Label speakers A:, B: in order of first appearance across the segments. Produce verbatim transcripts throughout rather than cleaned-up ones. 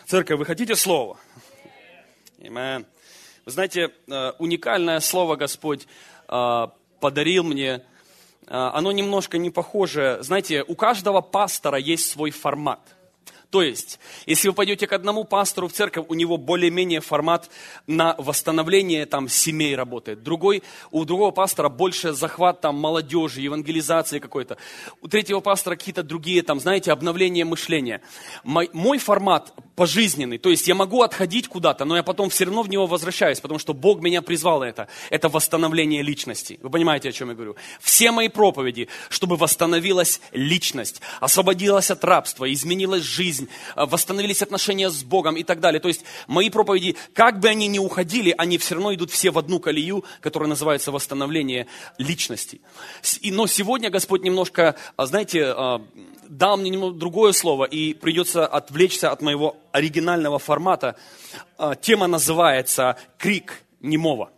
A: Церковь, вы хотите слово? Amen. Вы знаете, уникальное слово Господь подарил мне. Оно немножко не похоже. Знаете, у каждого пастора есть свой формат. То есть, если вы пойдете к одному пастору в церковь, у него более-менее формат на восстановление там, семей работает. Другой, у другого пастора больше захват там, молодежи, евангелизации какой-то. У третьего пастора какие-то другие, там, знаете, обновление мышления. Мой, мой формат пожизненный, то есть я могу отходить куда-то, но я потом все равно в него возвращаюсь, потому что Бог меня призвал на это. Это восстановление личности. Вы понимаете, о чем я говорю? Все мои проповеди, чтобы восстановилась личность, освободилась от рабства, изменилась жизнь, восстановились отношения с Богом и так далее. То есть мои проповеди, как бы они ни уходили, они все равно идут все в одну колею, которая называется восстановление личности. Но сегодня Господь немножко, знаете, дал мне немного другое слово, и придется отвлечься от моего оригинального формата. Тема называется «Крик немого».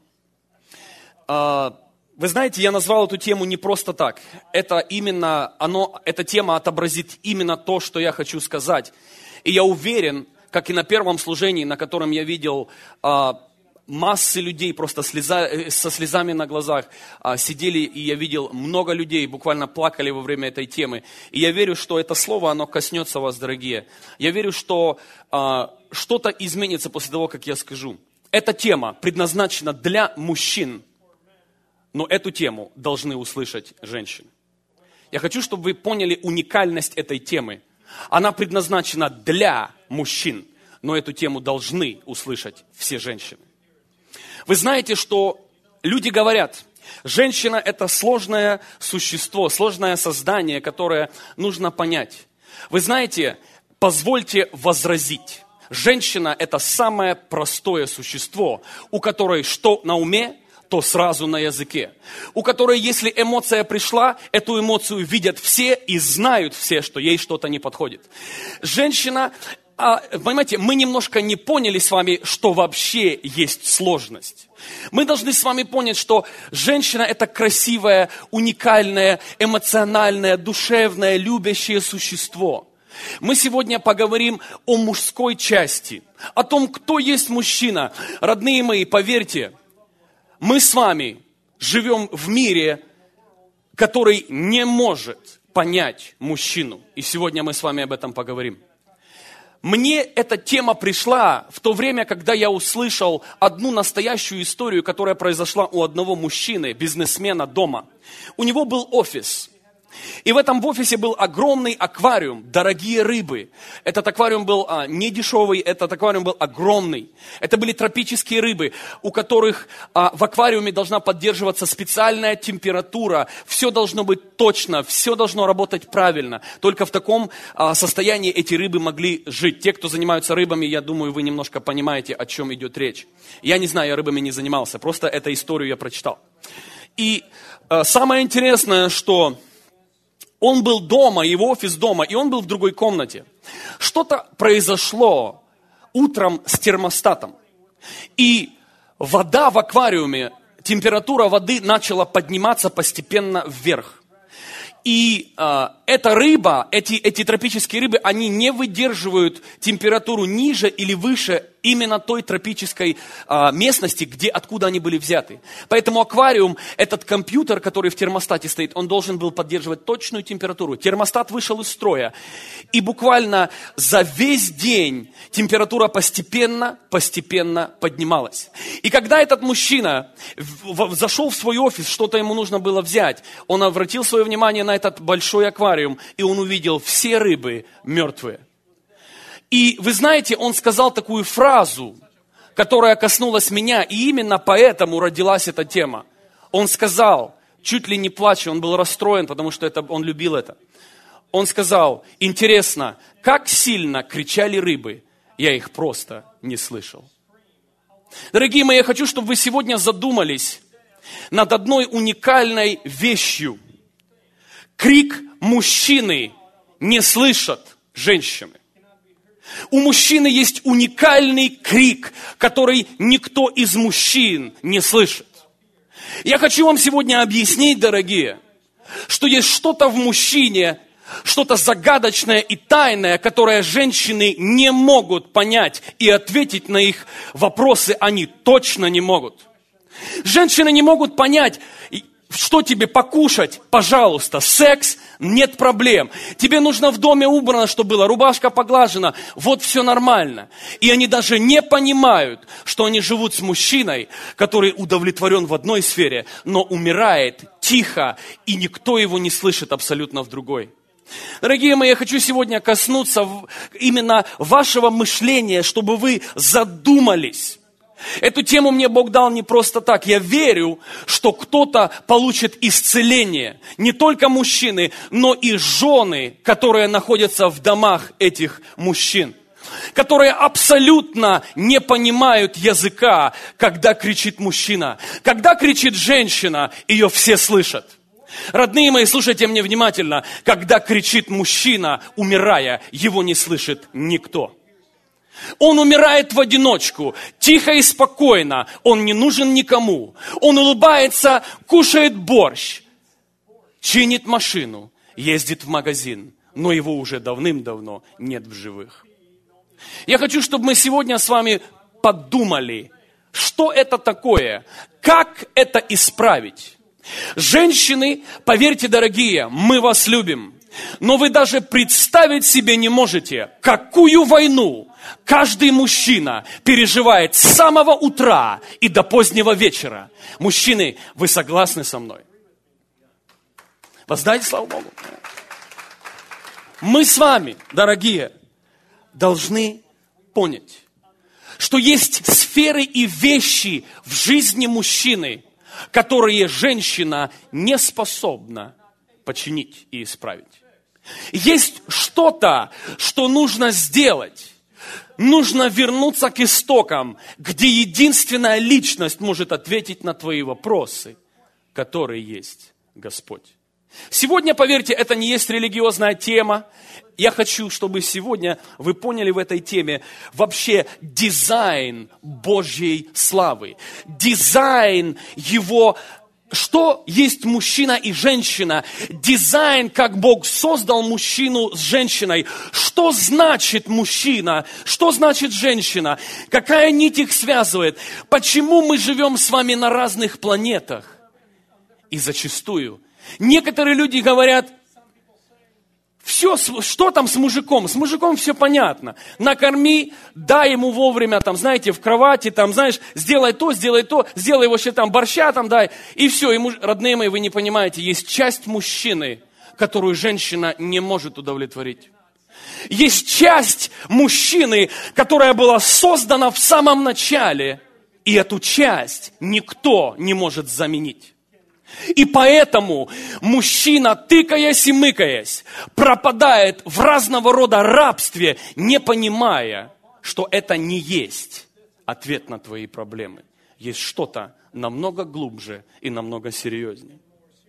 A: Вы знаете, я назвал эту тему не просто так. Это именно, оно, эта тема отобразит именно то, что я хочу сказать. И я уверен, как и на первом служении, на котором я видел а, массы людей просто слеза, со слезами на глазах а, сидели, и я видел много людей, буквально плакали во время этой темы. И я верю, что это слово, оно коснется вас, дорогие. Я верю, что а, что-то изменится после того, как я скажу. Эта тема предназначена для мужчин. Но эту тему должны услышать женщины. Я хочу, чтобы вы поняли уникальность этой темы. Она предназначена для мужчин, но эту тему должны услышать все женщины. Вы знаете, что люди говорят, женщина – это сложное существо, сложное создание, которое нужно понять. Вы знаете, позвольте возразить. Женщина – это самое простое существо, у которой что на уме, то сразу на языке. У которой, если эмоция пришла, эту эмоцию видят все и знают все, что ей что-то не подходит. Женщина, а, понимаете, мы немножко не поняли с вами, что вообще есть сложность. Мы должны с вами понять, что женщина – это красивое, уникальное, эмоциональное, душевное, любящее существо. Мы сегодня поговорим о мужской части, о том, кто есть мужчина. Родные мои, поверьте, мы с вами живем в мире, который не может понять мужчину. И сегодня мы с вами об этом поговорим. Мне эта тема пришла в то время, когда я услышал одну настоящую историю, которая произошла у одного мужчины, бизнесмена дома. У него был офис. И в этом в офисе был огромный аквариум, дорогие рыбы. Этот аквариум был а, не дешевый, этот аквариум был огромный. Это были тропические рыбы, у которых а, в аквариуме должна поддерживаться специальная температура. Все должно быть точно, все должно работать правильно. Только в таком а, состоянии эти рыбы могли жить. Те, кто занимаются рыбами, я думаю, вы немножко понимаете, о чем идет речь. Я не знаю, я рыбами не занимался, просто эту историю я прочитал. И а, самое интересное, что... Он был дома, его офис дома, и он был в другой комнате. Что-то произошло утром с термостатом. И вода в аквариуме, температура воды начала подниматься постепенно вверх. И э, эта рыба, эти, эти тропические рыбы, они не выдерживают температуру ниже или выше именно той тропической э, местности, где, откуда они были взяты. Поэтому аквариум, этот компьютер, который в термостате стоит, он должен был поддерживать точную температуру. Термостат вышел из строя. И буквально за весь день температура постепенно, постепенно поднималась. И когда этот мужчина зашел в свой офис, что-то ему нужно было взять, он обратил свое внимание на этот большой аквариум, и он увидел все рыбы мертвые. И вы знаете, он сказал такую фразу, которая коснулась меня, и именно поэтому родилась эта тема. Он сказал, чуть ли не плача, он был расстроен, потому что это, он любил это. Он сказал, интересно, как сильно кричали рыбы, я их просто не слышал. Дорогие мои, я хочу, чтобы вы сегодня задумались над одной уникальной вещью. Крик мужчины не слышат женщины. У мужчины есть уникальный крик, который никто из мужчин не слышит. Я хочу вам сегодня объяснить, дорогие, что есть что-то в мужчине, что-то загадочное и тайное, которое женщины не могут понять, и ответить на их вопросы они точно не могут. Женщины не могут понять, что тебе покушать, пожалуйста, секс, нет проблем. Тебе нужно в доме убрано, чтобы было, рубашка поглажена, вот все нормально. И они даже не понимают, что они живут с мужчиной, который удовлетворен в одной сфере, но умирает тихо, и никто его не слышит абсолютно в другой. Дорогие мои, я хочу сегодня коснуться именно вашего мышления, чтобы вы задумались. Эту тему мне Бог дал не просто так. Я верю, что кто-то получит исцеление. Не только мужчины, но и жены, которые находятся в домах этих мужчин. Которые абсолютно не понимают языка, когда кричит мужчина. Когда кричит женщина, ее все слышат. Родные мои, слушайте меня внимательно. Когда кричит мужчина, умирая, его не слышит никто. Он умирает в одиночку, тихо и спокойно, он не нужен никому. Он улыбается, кушает борщ, чинит машину, ездит в магазин, но его уже давным-давно нет в живых. Я хочу, чтобы мы сегодня с вами подумали, что это такое, как это исправить. Женщины, поверьте, дорогие, мы вас любим. Но вы даже представить себе не можете, какую войну каждый мужчина переживает с самого утра и до позднего вечера. Мужчины, вы согласны со мной? Воздайте славу Богу. Мы с вами, дорогие, должны понять, что есть сферы и вещи в жизни мужчины, которые женщина не способна починить и исправить. Есть что-то, что нужно сделать. Нужно вернуться к истокам, где единственная личность может ответить на твои вопросы, которые есть Господь. Сегодня, поверьте, это не есть религиозная тема. Я хочу, чтобы сегодня вы поняли в этой теме вообще дизайн Божьей славы. Дизайн Его. Что есть мужчина и женщина? Дизайн, как Бог создал мужчину с женщиной. Что значит мужчина? Что значит женщина? Какая нить их связывает? Почему мы живем с вами на разных планетах? И зачастую некоторые люди говорят, все, что там с мужиком? С мужиком все понятно. Накорми, дай ему вовремя, там, знаете, в кровати, там, знаешь, сделай то, сделай то, сделай его вообще там борща там дай. И все. И муж... Родные мои, вы не понимаете, есть часть мужчины, которую женщина не может удовлетворить. Есть часть мужчины, которая была создана в самом начале, и эту часть никто не может заменить. И поэтому мужчина, тыкаясь и мыкаясь, пропадает в разного рода рабстве, не понимая, что это не есть ответ на твои проблемы. Есть что-то намного глубже и намного серьезнее.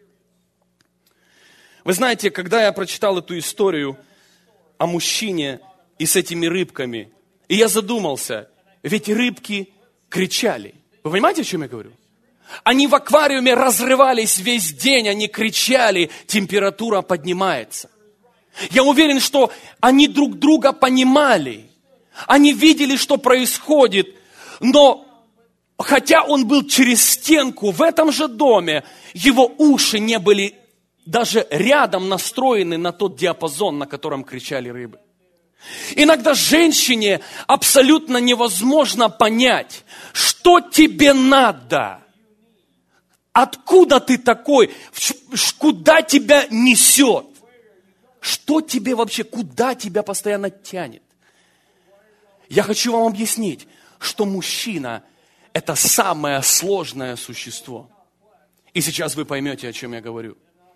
A: Вы знаете, когда я прочитал эту историю о мужчине и с этими рыбками, и я задумался, ведь рыбки кричали. Вы понимаете, о чем я говорю? Они в аквариуме разрывались весь день, они кричали, температура поднимается. Я уверен, что они друг друга понимали. Они видели, что происходит. Но хотя он был через стенку в этом же доме, его уши не были даже рядом настроены на тот диапазон, на котором кричали рыбы. Иногда женщине абсолютно невозможно понять, что тебе надо. Откуда ты такой? Куда тебя несет? Что тебе вообще, куда тебя постоянно тянет? Я хочу вам объяснить, что мужчина – это самое сложное существо. И сейчас вы поймете, о чем я говорю.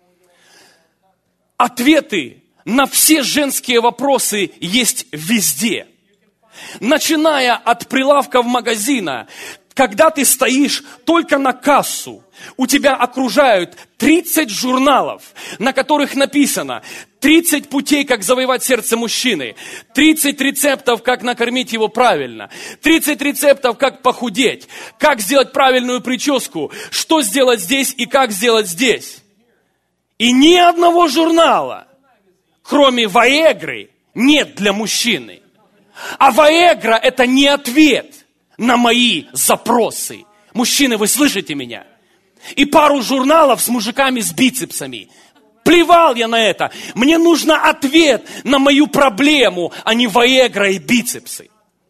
A: Ответы на все женские вопросы есть везде. Начиная от прилавков магазина, когда ты стоишь только на кассу, у тебя окружают тридцать журналов, на которых написано тридцать путей, как завоевать сердце мужчины, тридцать рецептов, как накормить его правильно, тридцать рецептов, как похудеть, как сделать правильную прическу, что сделать здесь и как сделать здесь. И ни одного журнала кроме Ваегры, нет для мужчины. А Ваегра – это не ответ на мои запросы. Мужчины, вы слышите меня? И пару журналов с мужиками с бицепсами. Плевал я на это. Мне нужен ответ на мою проблему, а не Ваегра и бицепсы.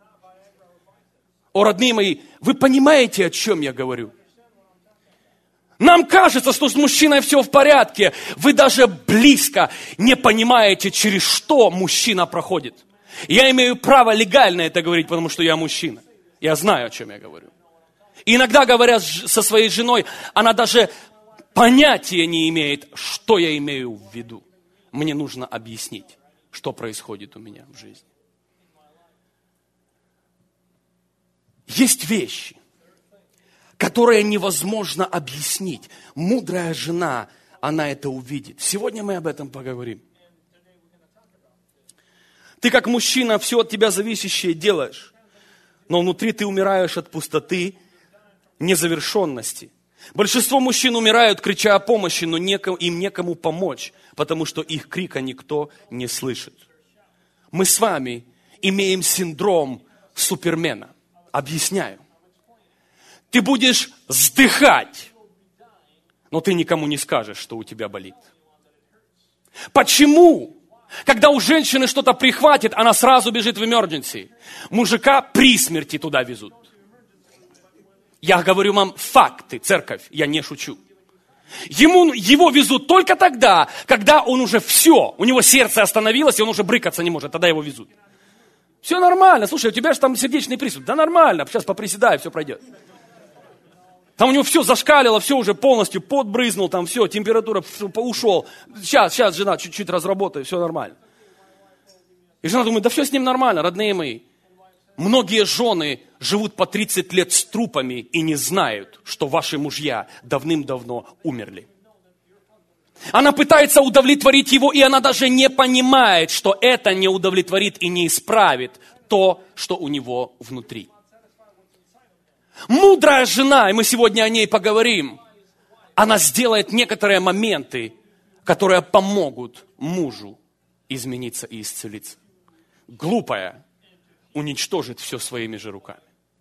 A: О, родные мои, вы понимаете, о чем я говорю? Нам кажется, что с мужчиной все в порядке. Вы даже близко не понимаете, через что мужчина проходит. Я имею право легально это говорить, потому что я мужчина. Я знаю, о чем я говорю. И иногда, говоря со своей женой, она даже понятия не имеет, что я имею в виду. Мне нужно объяснить, что происходит у меня в жизни. Есть вещи, которые невозможно объяснить. Мудрая жена, она это увидит. Сегодня мы об этом поговорим. Ты как мужчина все от тебя зависящее делаешь, но внутри ты умираешь от пустоты, незавершенности. Большинство мужчин умирают, крича о помощи, но некому, им некому помочь, потому что их крика никто не слышит. Мы с вами имеем синдром Супермена. Объясняю. Ты будешь вздыхать, но ты никому не скажешь, что у тебя болит. Почему? Когда у женщины что-то прихватит, она сразу бежит в emergency. Мужика при смерти туда везут. Я говорю вам факты, церковь, я не шучу. Ему, его везут только тогда, когда он уже все, у него сердце остановилось, и он уже брыкаться не может, тогда его везут. Все нормально, слушай, у тебя же там сердечный приступ. Да нормально, сейчас поприседай, все пройдет. Там у него все зашкалило, все уже полностью, пот брызнул, там все, температура ушел. Сейчас, сейчас, жена, чуть-чуть разработаю, все нормально. И жена думает, да все с ним нормально, родные мои. Многие жены живут по тридцать лет с трупами и не знают, что ваши мужья давным-давно умерли. Она пытается удовлетворить его, и она даже не понимает, что это не удовлетворит и не исправит то, что у него внутри. Мудрая жена, и мы сегодня о ней поговорим, она сделает некоторые моменты, которые помогут мужу измениться и исцелиться. Глупая уничтожит все своими же руками.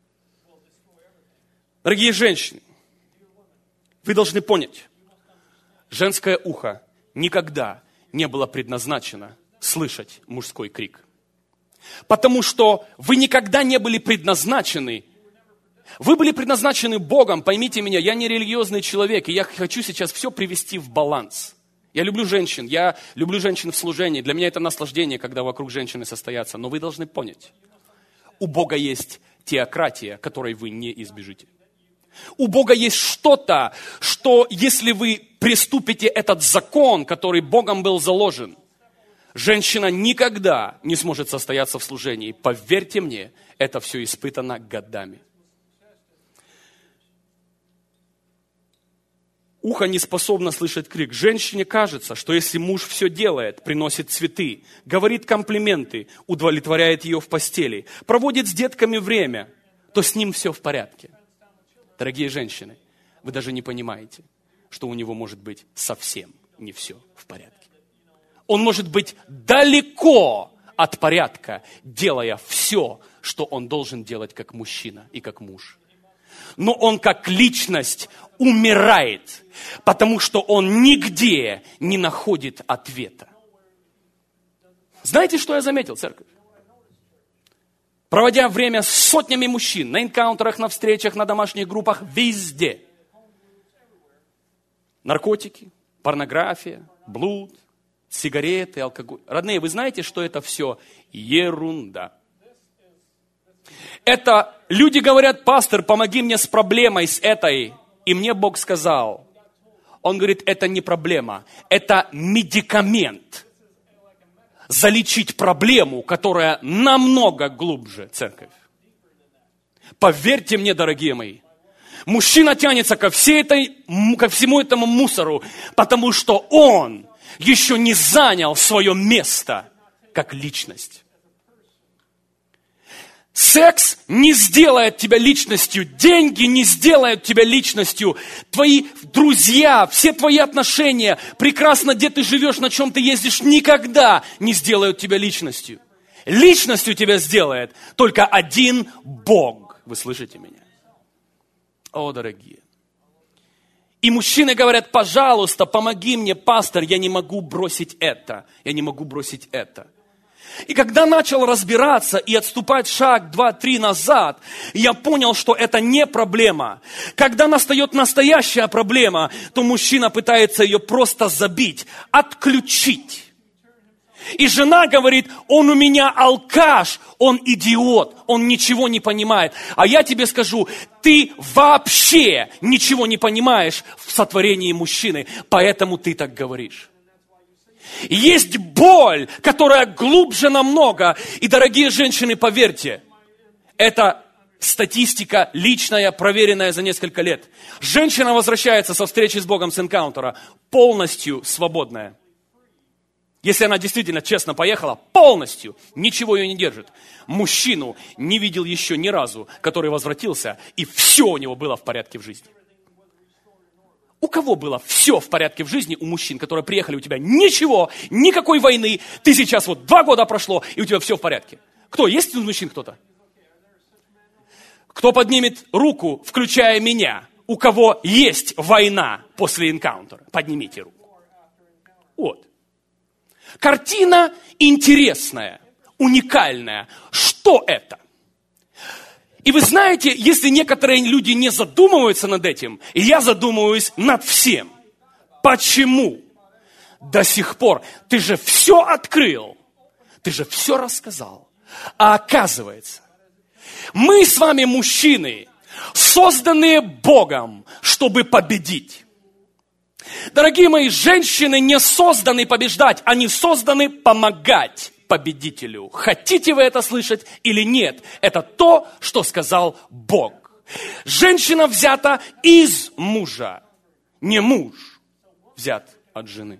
A: Дорогие женщины, вы должны понять, женское ухо никогда не было предназначено слышать мужской крик. Потому что вы никогда не были предназначены, вы были предназначены Богом, поймите меня, я не религиозный человек, и я хочу сейчас все привести в баланс. Я люблю женщин, я люблю женщин в служении, для меня это наслаждение, когда вокруг женщины состоятся, но вы должны понять, у Бога есть теократия, которой вы не избежите. У Бога есть что-то, что если вы приступите этот закон, который Богом был заложен, женщина никогда не сможет состояться в служении. Поверьте мне, это все испытано годами. Ухо не способно слышать крик. Женщине кажется, что если муж все делает, приносит цветы, говорит комплименты, удовлетворяет ее в постели, проводит с детками время, то с ним все в порядке. Дорогие женщины, вы даже не понимаете, что у него может быть совсем не все в порядке. Он может быть далеко от порядка, делая все, что он должен делать как мужчина и как муж. Но он как личность умирает, потому что он нигде не находит ответа. Знаете, что я заметил, церковь? Проводя время с сотнями мужчин, на энкаунтерах, на встречах, на домашних группах, везде. Наркотики, порнография, блуд, сигареты, алкоголь. Родные, вы знаете, что это все ерунда? Это люди говорят, пастор, помоги мне с проблемой, с этой. И мне Бог сказал, Он говорит, это не проблема, это медикамент. Залечить проблему, которая намного глубже, церковь. Поверьте мне, дорогие мои, мужчина тянется ко, всей этой, ко всему этому мусору, потому что он еще не занял свое место как личность. Секс не сделает тебя личностью, деньги не сделают тебя личностью, твои друзья, все твои отношения, прекрасно, где ты живешь, на чем ты ездишь, никогда не сделают тебя личностью. Личностью тебя сделает только один Бог. Вы слышите меня? О, дорогие. И мужчины говорят: пожалуйста, помоги мне, пастор, я не могу бросить это, я не могу бросить это. И когда начал разбираться и отступать шаг, два, три назад, я понял, что это не проблема. Когда настает настоящая проблема, то мужчина пытается ее просто забить, отключить. И жена говорит: он у меня алкаш, он идиот, он ничего не понимает. А я тебе скажу, ты вообще ничего не понимаешь в сотворении мужчины, поэтому ты так говоришь. Есть боль, которая глубже намного. И, дорогие женщины, поверьте, это статистика личная, проверенная за несколько лет. Женщина возвращается со встречи с Богом, с энкаунтера, полностью свободная. Если она действительно честно поехала, полностью, ничего ее не держит. Мужчину не видел еще ни разу, который возвратился, и все у него было в порядке в жизни. У кого было все в порядке в жизни, у мужчин, которые приехали, у тебя ничего, никакой войны, ты сейчас вот два года прошло, и у тебя все в порядке? Кто? Есть у мужчин кто-то? Кто поднимет руку, включая меня, у кого есть война после энкаунтера? Поднимите руку. Вот. Картина интересная, уникальная. Что это? И вы знаете, если некоторые люди не задумываются над этим, я задумываюсь над всем. Почему до сих пор? Ты же все открыл, ты же все рассказал. А оказывается, мы с вами, мужчины, созданные Богом, чтобы победить. Дорогие мои, женщины не созданы побеждать, они созданы помогать победителю. Хотите вы это слышать или нет? Это то, что сказал Бог. Женщина взята из мужа, не муж взят от жены.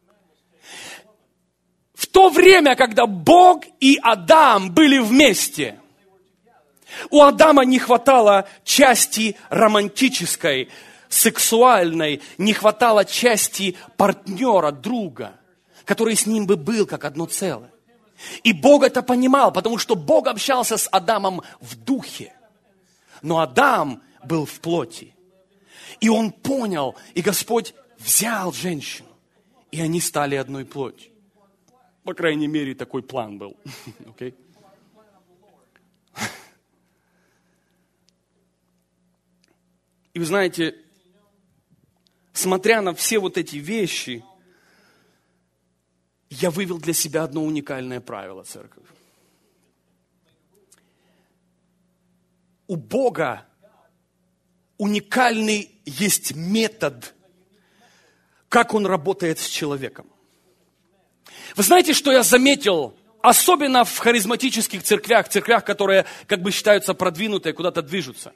A: В то время, когда Бог и Адам были вместе, у Адама не хватало части романтической, сексуальной, не хватало части партнера, друга, который с ним бы был как одно целое. И Бог это понимал, потому что Бог общался с Адамом в духе. Но Адам был в плоти. И он понял, и Господь взял женщину, и они стали одной плотью. По крайней мере, такой план был. Okay? И вы знаете, смотря на все вот эти вещи, я вывел для себя одно уникальное правило, церковь. У Бога уникальный есть метод, как Он работает с человеком. Вы знаете, что я заметил, особенно в харизматических церквях, церквях, которые как бы считаются продвинутые, куда-то движутся.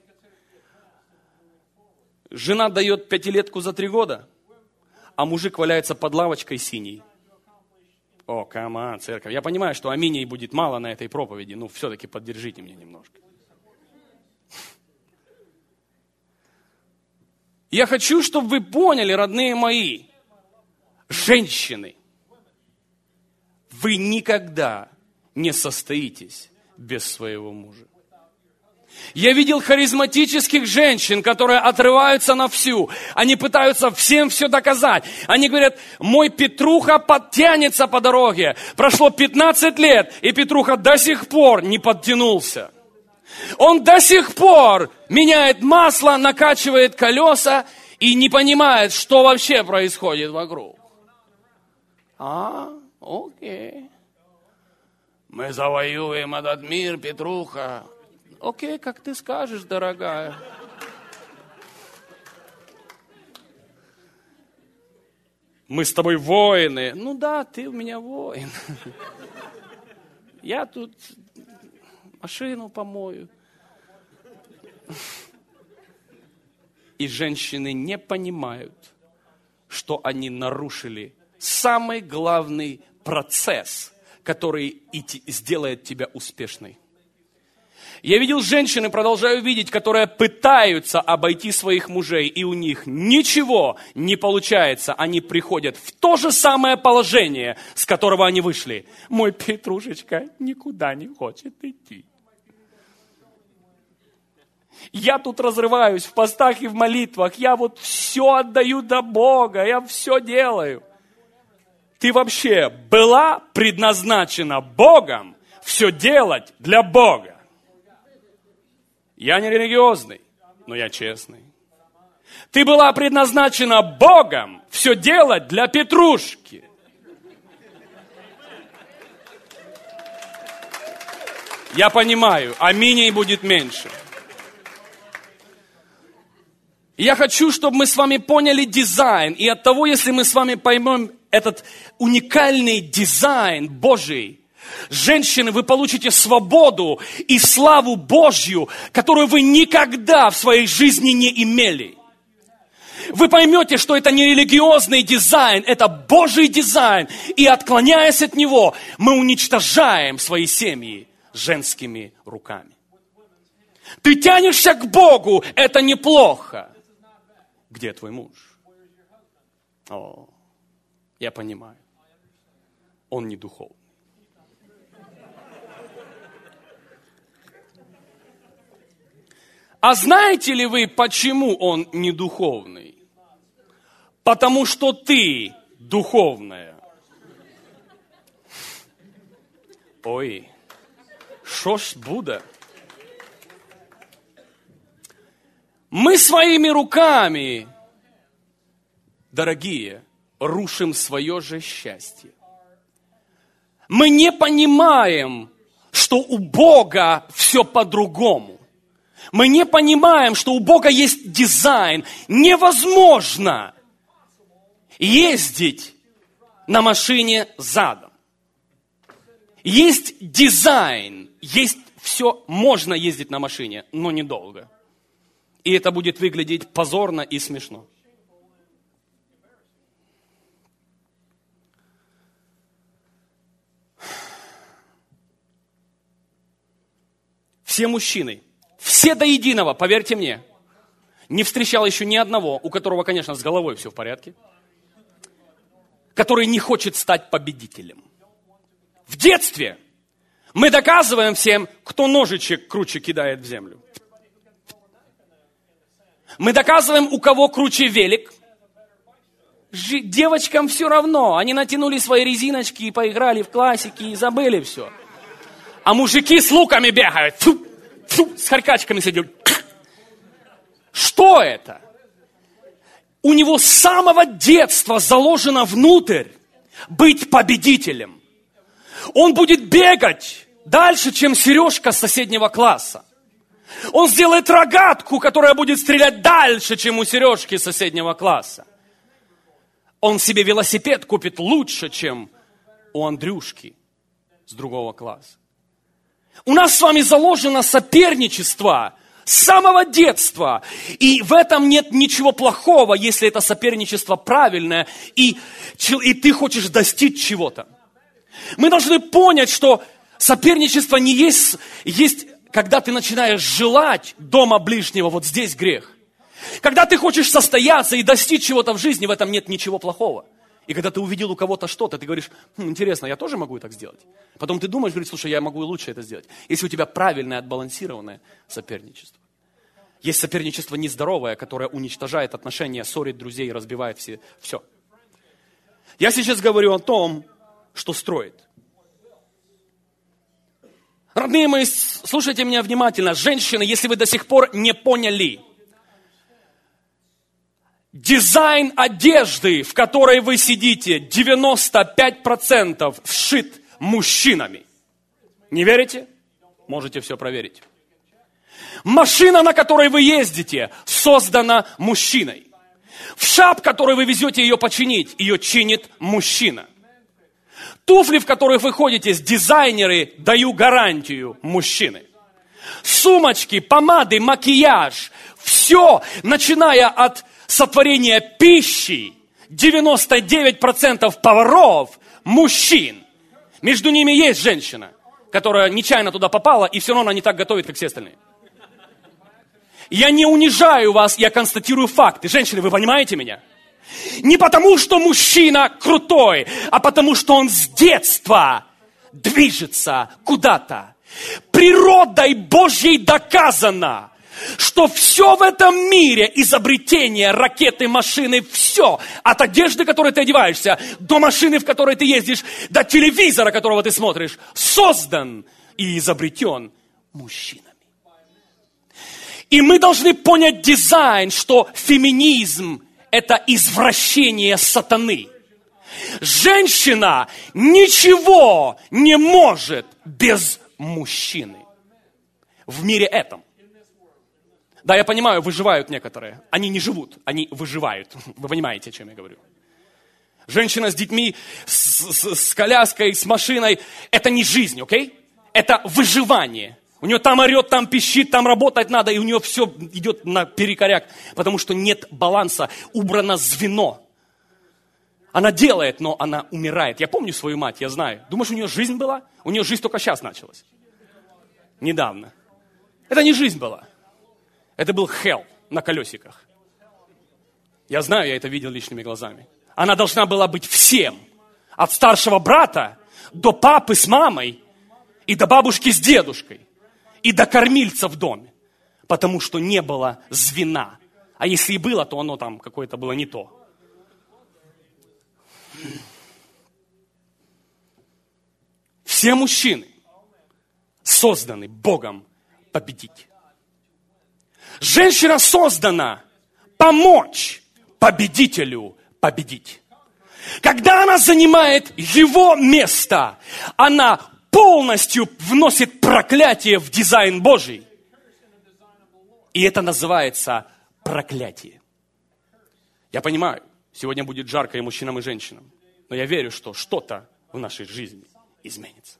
A: Жена дает пятилетку за три года, а мужик валяется под лавочкой синей. О, камон, церковь. Я понимаю, что аминей будет мало на этой проповеди, но все-таки поддержите меня немножко. Я хочу, чтобы вы поняли, родные мои, женщины, вы никогда не состоитесь без своего мужа. Я видел харизматических женщин, которые отрываются на всю. Они пытаются всем все доказать. Они говорят: мой Петруха подтянется по дороге. Прошло пятнадцать лет, и Петруха до сих пор не подтянулся. Он до сих пор меняет масло, накачивает колеса и не понимает, что вообще происходит вокруг. А, окей. Мы завоюем этот мир, Петруха. Окей, как ты скажешь, дорогая. Мы с тобой воины. Ну да, ты у меня воин. Я тут машину помою. И женщины не понимают, что они нарушили самый главный процесс, который сделает тебя успешной. Я видел женщин и продолжаю видеть, которые пытаются обойти своих мужей, и у них ничего не получается. Они приходят в то же самое положение, с которого они вышли. Мой Петрушечка никуда не хочет идти. Я тут разрываюсь в постах и в молитвах. Я вот все отдаю до Бога, я все делаю. Ты вообще была предназначена Богом все делать для Бога. Я не религиозный, но я честный. Ты была предназначена Богом все делать для Петрушки. Я понимаю, аминей будет меньше. Я хочу, чтобы мы с вами поняли дизайн. И от того, если мы с вами поймем этот уникальный дизайн Божий, женщины, вы получите свободу и славу Божью, которую вы никогда в своей жизни не имели. Вы поймете, что это не религиозный дизайн, это Божий дизайн. И отклоняясь от него, мы уничтожаем свои семьи женскими руками. Ты тянешься к Богу, это неплохо. Где твой муж? О, я понимаю. Он не духовный. А знаете ли вы, почему он не духовный? Потому что ты духовная. Ой, шо ж буде? Мы своими руками, дорогие, рушим свое же счастье. Мы не понимаем, что у Бога все по-другому. Мы не понимаем, что у Бога есть дизайн. Невозможно ездить на машине задом. Есть дизайн, есть все, можно ездить на машине, но недолго. И это будет выглядеть позорно и смешно. Все мужчины, все до единого, поверьте мне, не встречал еще ни одного, у которого, конечно, с головой все в порядке, который не хочет стать победителем. В детстве мы доказываем всем, кто ножичек круче кидает в землю. Мы доказываем, у кого круче велик. Ж- девочкам все равно. Они натянули свои резиночки и поиграли в классики и забыли все. А мужики с луками бегают. Фу, фу, с харькачками сидят. Что это? У него с самого детства заложено внутрь быть победителем. Он будет бегать дальше, чем Сережка с соседнего класса. Он сделает рогатку, которая будет стрелять дальше, чем у Сережки с соседнего класса. Он себе велосипед купит лучше, чем у Андрюшки с другого класса. У нас с вами заложено соперничество с самого детства. И в этом нет ничего плохого, если это соперничество правильное, и, и ты хочешь достичь чего-то. Мы должны понять, что соперничество не есть... есть когда ты начинаешь желать дома ближнего, вот здесь грех. Когда ты хочешь состояться и достичь чего-то в жизни, в этом нет ничего плохого. И когда ты увидел у кого-то что-то, ты говоришь, хм, интересно, я тоже могу так сделать? Потом ты думаешь, говоришь, слушай, я могу и лучше это сделать. Если у тебя правильное, отбалансированное соперничество. Есть соперничество нездоровое, которое уничтожает отношения, ссорит друзей, разбивает все. все. Я сейчас говорю о том, что строит. Родные мои, слушайте меня внимательно. Женщины, если вы до сих пор не поняли, дизайн одежды, в которой вы сидите, девяносто пять процентов сшит мужчинами. Не верите? Можете все проверить. Машина, на которой вы ездите, создана мужчиной. В шап, который вы везете ее починить, ее чинит мужчина. Туфли, в которых вы ходите, дизайнеры, даю гарантию, мужчины. Сумочки, помады, макияж, все, начиная от сотворения пищи, девяносто девять процентов поваров, мужчин. Между ними есть женщина. которая нечаянно туда попала, и все равно она не так готовит, как все остальные. Я не унижаю вас, я констатирую факты. Женщины, вы понимаете меня? Не потому, что мужчина крутой, а потому, что он с детства движется куда-то. Природой Божьей доказано, что все в этом мире, изобретения, ракеты, машины, все, от одежды, которой ты одеваешься, до машины, в которой ты ездишь, до телевизора, которого ты смотришь, создан и изобретен мужчинами. И мы должны понять дизайн, что феминизм – это извращение сатаны. Женщина ничего не может без мужчины в мире этом. Да, я понимаю, выживают некоторые. Они не живут, они выживают. Вы понимаете, о чем я говорю? Женщина с детьми, с, с, с коляской, с машиной – это не жизнь, окей? Это выживание. У нее там орет, там пищит, там работать надо, и у нее все идет наперекоряк, потому что нет баланса, убрано звено. Она делает, но она умирает. Я помню свою мать, я знаю. Думаешь, у нее жизнь была? У нее жизнь только сейчас началась. Недавно. Это не жизнь была. Это был hell на колесиках. Я знаю, я это видел личными глазами. Она должна была быть всем. От старшего брата до папы с мамой и до бабушки с дедушкой. И до кормильца в доме. Потому что не было звена. А если и было, то оно там какое-то было не то. Все мужчины созданы Богом победить. Женщина создана помочь победителю победить. Когда она занимает его место, она полностью вносит проклятие в дизайн Божий. И это называется проклятие. Я понимаю, сегодня будет жарко и мужчинам, и женщинам. Но я верю, что что-то в нашей жизни изменится.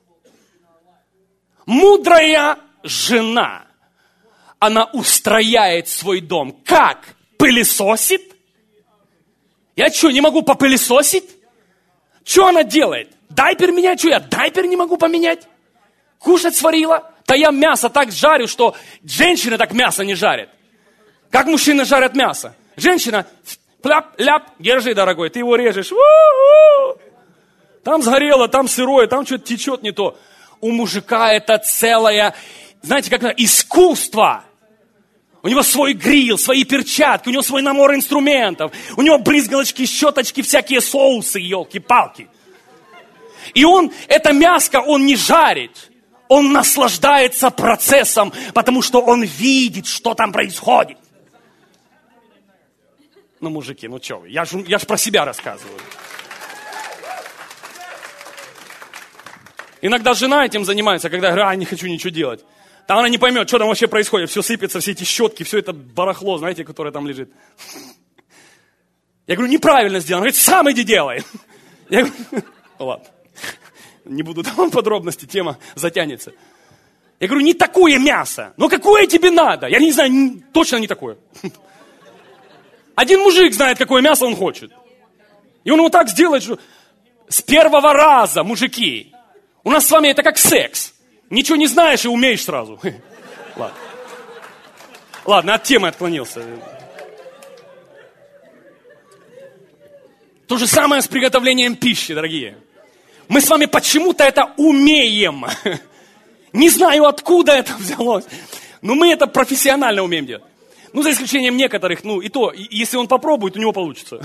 A: Мудрая жена, она устрояет свой дом. Как? Пылесосит? Я что, не могу попылесосить? Что она делает? Дайпер менять? Что я дайпер не могу поменять? Кушать сварила? Да я мясо так жарю, что женщины так мясо не жарят. Как мужчины жарят мясо? Женщина, пляп, ляп, держи, дорогой, ты его режешь. У-у-у. Там сгорело, там сырое, там что-то течет не то. У мужика это целое, знаете, как это, искусство. У него свой гриль, свои перчатки, у него свой набор инструментов. У него брызгалочки, щеточки, всякие соусы, елки-палки. И он, это мяско, он не жарит. Он наслаждается процессом, потому что он видит, что там происходит. Ну, мужики, ну что вы, я ж, я ж про себя рассказываю. Иногда жена этим занимается, когда я говорю, а, не хочу ничего делать. Там она не поймет, что там вообще происходит. Все сыпется, все эти щетки, все это барахло, знаете, которое там лежит. Я говорю, неправильно сделано. Она говорит, сам иди делай. Я говорю, ладно. Не буду давать подробности, тема затянется. Я говорю, не такое мясо. Но какое тебе надо? Я не знаю, не, точно не такое. Один мужик знает, какое мясо он хочет. И он его так сделает, что с первого раза, мужики, у нас с вами это как секс. Ничего не знаешь и умеешь сразу. Ладно. Ладно, от темы отклонился. То же самое с приготовлением пищи, дорогие. Мы с вами почему-то это умеем. Не знаю, откуда это взялось. Но мы это профессионально умеем делать. Ну, за исключением некоторых, ну, и то, если он попробует, у него получится.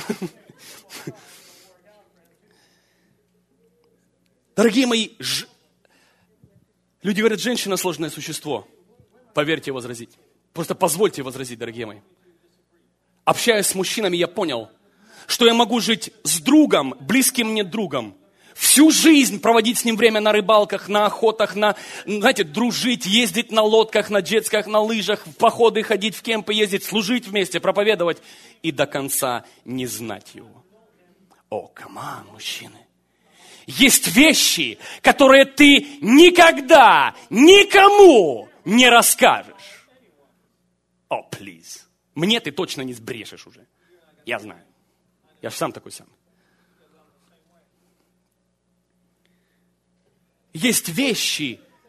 A: Дорогие мои, ж... люди говорят, женщина сложное существо. Поверьте возразить. Просто позвольте возразить, дорогие мои. Общаясь с мужчинами, я понял, что я могу жить с другом, близким мне другом, всю жизнь проводить с ним время на рыбалках, на охотах, на, знаете, дружить, ездить на лодках, на джетсках, на лыжах, в походы ходить, в кемпы ездить, служить вместе, проповедовать и до конца не знать его. О, камон, мужчины. Есть вещи, которые ты никогда никому не расскажешь. О, please. Мне ты точно не сбрешешь уже. Я знаю. Я же сам такой самый. Есть вещи,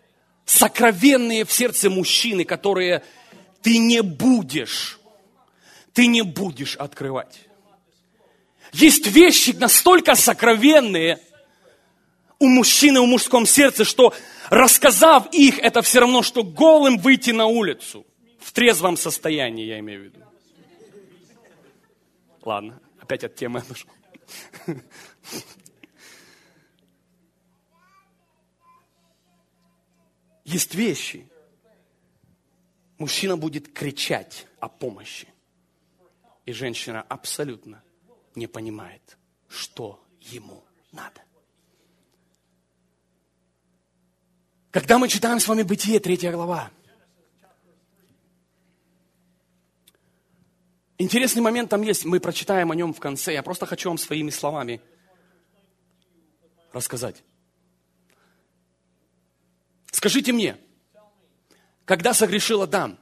A: сокровенные в сердце мужчины, которые ты не будешь, ты не будешь открывать. Есть вещи настолько сокровенные у мужчины, в мужском сердце, что рассказав их, это все равно, что голым выйти на улицу. В трезвом состоянии, я имею в виду. Ладно, опять от темы отошел. Есть вещи. Мужчина будет кричать о помощи. И женщина абсолютно не понимает, что ему надо. Когда мы читаем с вами Бытие, третья глава, интересный момент там есть, мы прочитаем о нем в конце. Я просто хочу вам своими словами рассказать. Скажите мне, когда согрешил Адам,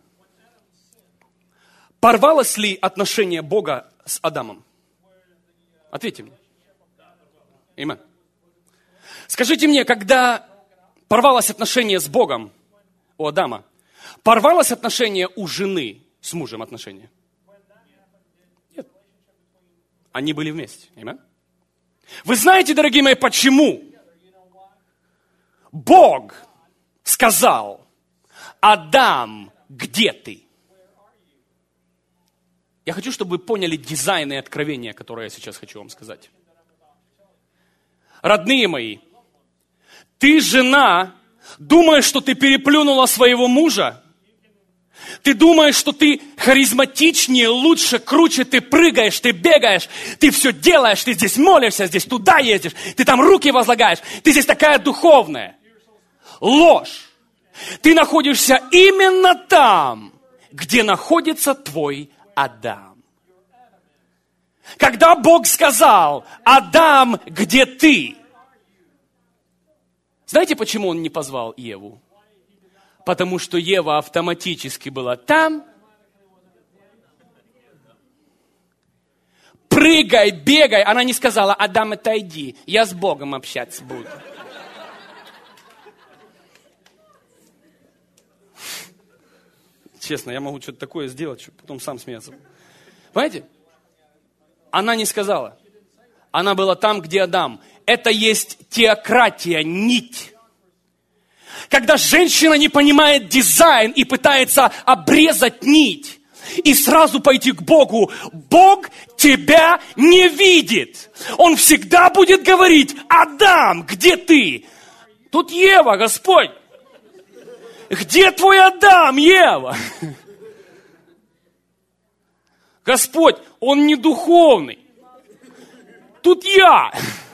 A: порвалось ли отношение Бога с Адамом? Ответьте мне. Аминь. Скажите мне, когда порвалось отношение с Богом у Адама, порвалось отношение у жены с мужем отношения? Нет. Они были вместе. Аминь. Вы знаете, дорогие мои, почему Бог сказал: Адам, где ты? Я хочу, чтобы вы поняли дизайн и откровение, которое я сейчас хочу вам сказать. Родные мои, ты, жена, думаешь, что ты переплюнула своего мужа? Ты думаешь, что ты харизматичнее, лучше, круче, ты прыгаешь, ты бегаешь, ты все делаешь, ты здесь молишься, здесь туда ездишь, ты там руки возлагаешь, ты здесь такая духовная. Ложь. Ты находишься именно там, где находится твой Адам. Когда Бог сказал: Адам, где ты? Знаете, почему Он не позвал Еву? Потому что Ева автоматически была там. Прыгай, бегай. Она не сказала: Адам, отойди, я с Богом общаться буду. Честно, я могу что-то такое сделать, чтобы потом сам смеяться. Понимаете? Она не сказала. Она была там, где Адам. Это есть теократия, нить. Когда женщина не понимает дизайн и пытается обрезать нить, и сразу пойти к Богу, Бог тебя не видит. Он всегда будет говорить: Адам, где ты? Тут Ева, Господь. Где твой Адам, Ева? Господь, он не духовный. Тут я.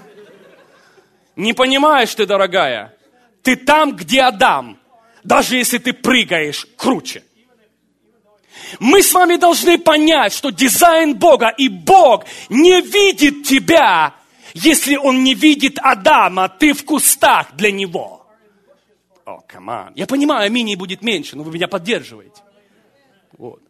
A: Не понимаешь ты, дорогая, ты там, где Адам, даже если ты прыгаешь круче. Мы с вами должны понять, что дизайн Бога, и Бог не видит тебя, если Он не видит Адама, ты в кустах для Него. О, oh, come on. Я понимаю, аминь будет меньше, но вы меня поддерживаете. Вот.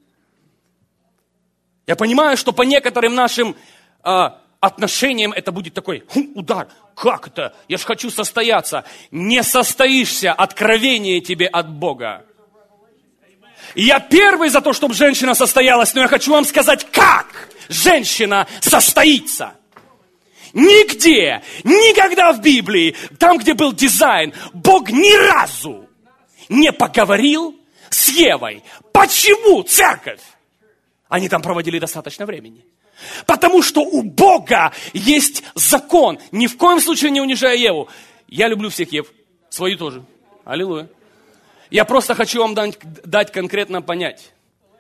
A: Я понимаю, что по некоторым нашим э, отношениям это будет такой хм, удар. Как это? Я же хочу состояться. Не состоишься, откровение тебе от Бога. И я первый за то, чтобы женщина состоялась, но я хочу вам сказать, как женщина состоится. Нигде, никогда в Библии, там, где был дизайн, Бог ни разу не поговорил с Евой. Почему, церковь? Они там проводили достаточно времени. Потому что у Бога есть закон. Ни в коем случае не унижая Еву. Я люблю всех Ев. Свою тоже. Аллилуйя. Я просто хочу вам дать, дать конкретно понять.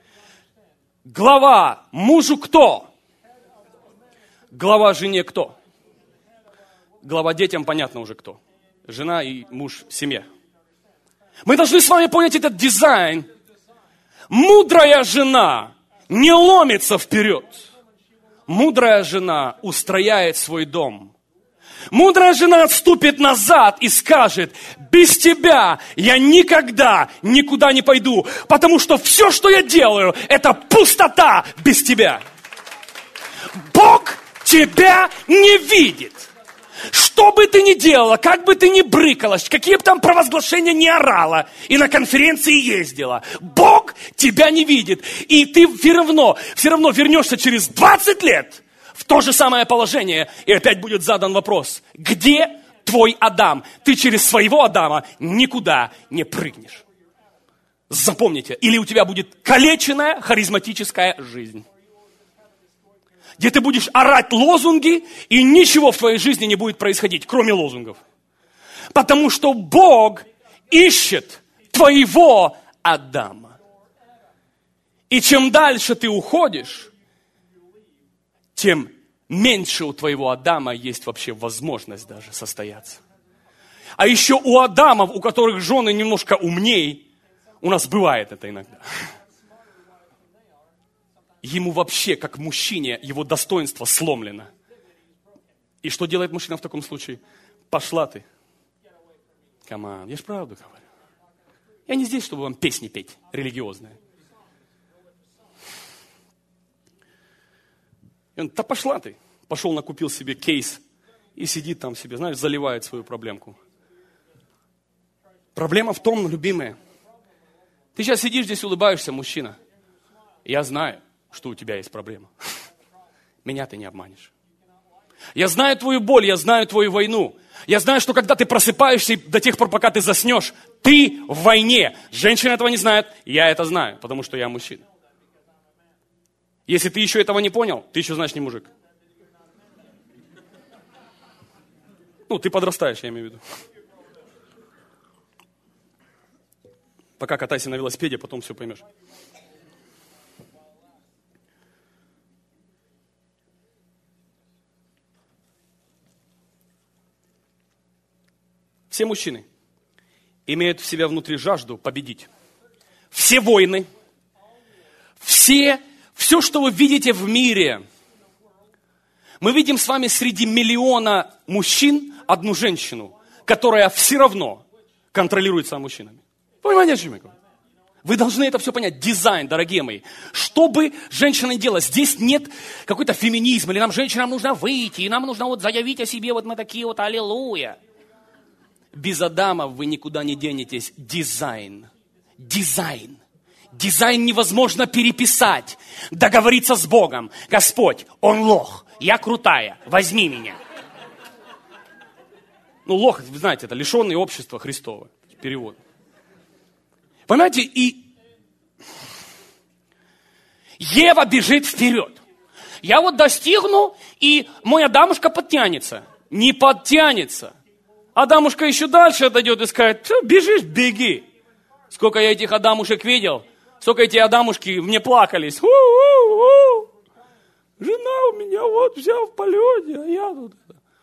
A: Глава мужу кто? Глава жене кто? Глава детям понятно уже кто. Жена и муж в семье. Мы должны с вами понять этот дизайн. Мудрая жена не ломится вперед. Мудрая жена устрояет свой дом. Мудрая жена отступит назад и скажет: без тебя я никогда никуда не пойду, потому что все, что я делаю, это пустота без тебя. Бог тебя не видит. Что бы ты ни делала, как бы ты ни брыкалась, какие бы там провозглашения ни орала и на конференции ездила, Бог тебя не видит. И ты все равно, все равно вернешься через двадцать лет в то же самое положение, и опять будет задан вопрос: где твой Адам? Ты через своего Адама никуда не прыгнешь. Запомните, или у тебя будет калеченная харизматическая жизнь, где ты будешь орать лозунги, и ничего в твоей жизни не будет происходить, кроме лозунгов. Потому что Бог ищет твоего Адама. И чем дальше ты уходишь, тем меньше у твоего Адама есть вообще возможность даже состояться. А еще у Адамов, у которых жены немножко умней, у нас бывает это иногда. Ему вообще, как мужчине, его достоинство сломлено. И что делает мужчина в таком случае? Пошла ты. Каман, я ж правду говорю. Я не здесь, чтобы вам песни петь, религиозные. И он: да пошла ты. Пошел, накупил себе кейс и сидит там себе, знаешь, заливает свою проблемку. Проблема в том, любимая, ты сейчас сидишь здесь, улыбаешься, мужчина. Я знаю, что у тебя есть проблема. Меня ты не обманешь. Я знаю твою боль, я знаю твою войну. Я знаю, что когда ты просыпаешься, до тех пор, пока ты заснешь, ты в войне. Женщина этого не знает, я это знаю, потому что я мужчина. Если ты еще этого не понял, ты еще, значит, не мужик. Ну, ты подрастаешь, я имею в виду. Пока катайся на велосипеде, потом все поймешь. Все мужчины имеют в себе внутри жажду победить. Все войны, все, все, что вы видите в мире, мы видим с вами среди миллиона мужчин одну женщину, которая все равно контролируется мужчинами. Понимаете, о чем я говорю? Вы должны это все понять. Дизайн, дорогие мои. Что бы женщина ни делала, здесь нет какой-то феминизм, или нам, женщинам, нужно выйти, и нам нужно вот заявить о себе, вот мы такие вот, аллилуйя. Без Адама вы никуда не денетесь. Дизайн. Дизайн. Дизайн невозможно переписать. Договориться с Богом. Господь, Он лох, я крутая, возьми меня. Ну, лох, вы знаете, это лишенный общества Христова. Перевод. Понимаете, и Ева бежит вперед. Я вот достигну, и мой Адамушка подтянется. Не подтянется. Адамушка еще дальше отойдет и скажет: все, бежишь, беги. Сколько я этих Адамушек видел, сколько эти Адамушки мне плакались. У-у-у. Жена у меня вот вся в полете, а я тут...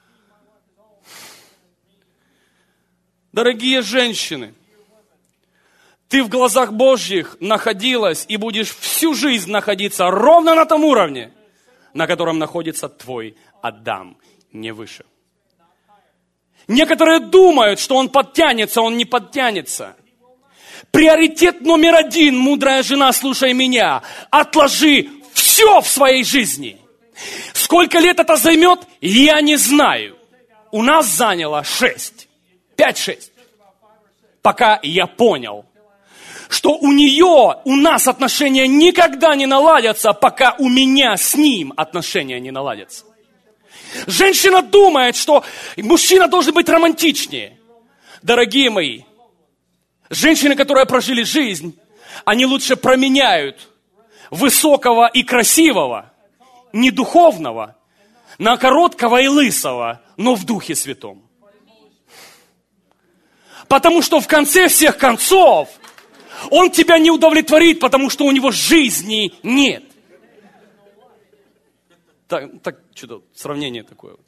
A: Дорогие женщины, ты в глазах Божьих находилась и будешь всю жизнь находиться ровно на том уровне, на котором находится твой Адам, не выше. Некоторые думают, что он подтянется, он не подтянется. Приоритет номер один, мудрая жена, слушай меня, отложи все в своей жизни. Сколько лет это займет, я не знаю. У нас заняло шесть, пять-шесть. Пока я понял, что у нее, у нас отношения никогда не наладятся, пока у меня с ним отношения не наладятся. Женщина думает, что мужчина должен быть романтичнее. Дорогие мои, женщины, которые прожили жизнь, они лучше променяют высокого и красивого, не духовного, на короткого и лысого, но в Духе Святом. Потому что в конце всех концов он тебя не удовлетворит, потому что у него жизни нет. Так, так что-то сравнение такое.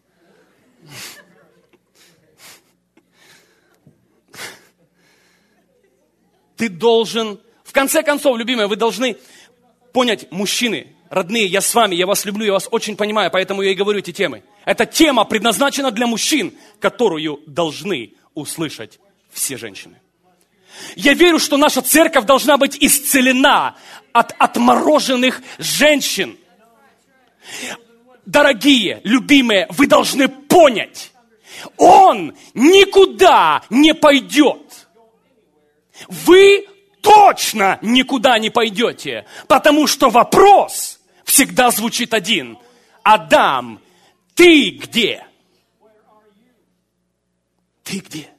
A: Ты должен, в конце концов, любимые, вы должны понять, мужчины, родные, я с вами, я вас люблю, я вас очень понимаю, поэтому я и говорю эти темы. Эта тема предназначена для мужчин, которую должны услышать все женщины. Я верю, что наша церковь должна быть исцелена от отмороженных женщин. Дорогие, любимые, вы должны понять, Он никуда не пойдет. Вы точно никуда не пойдете, потому что вопрос всегда звучит один. Адам, ты где? Ты где?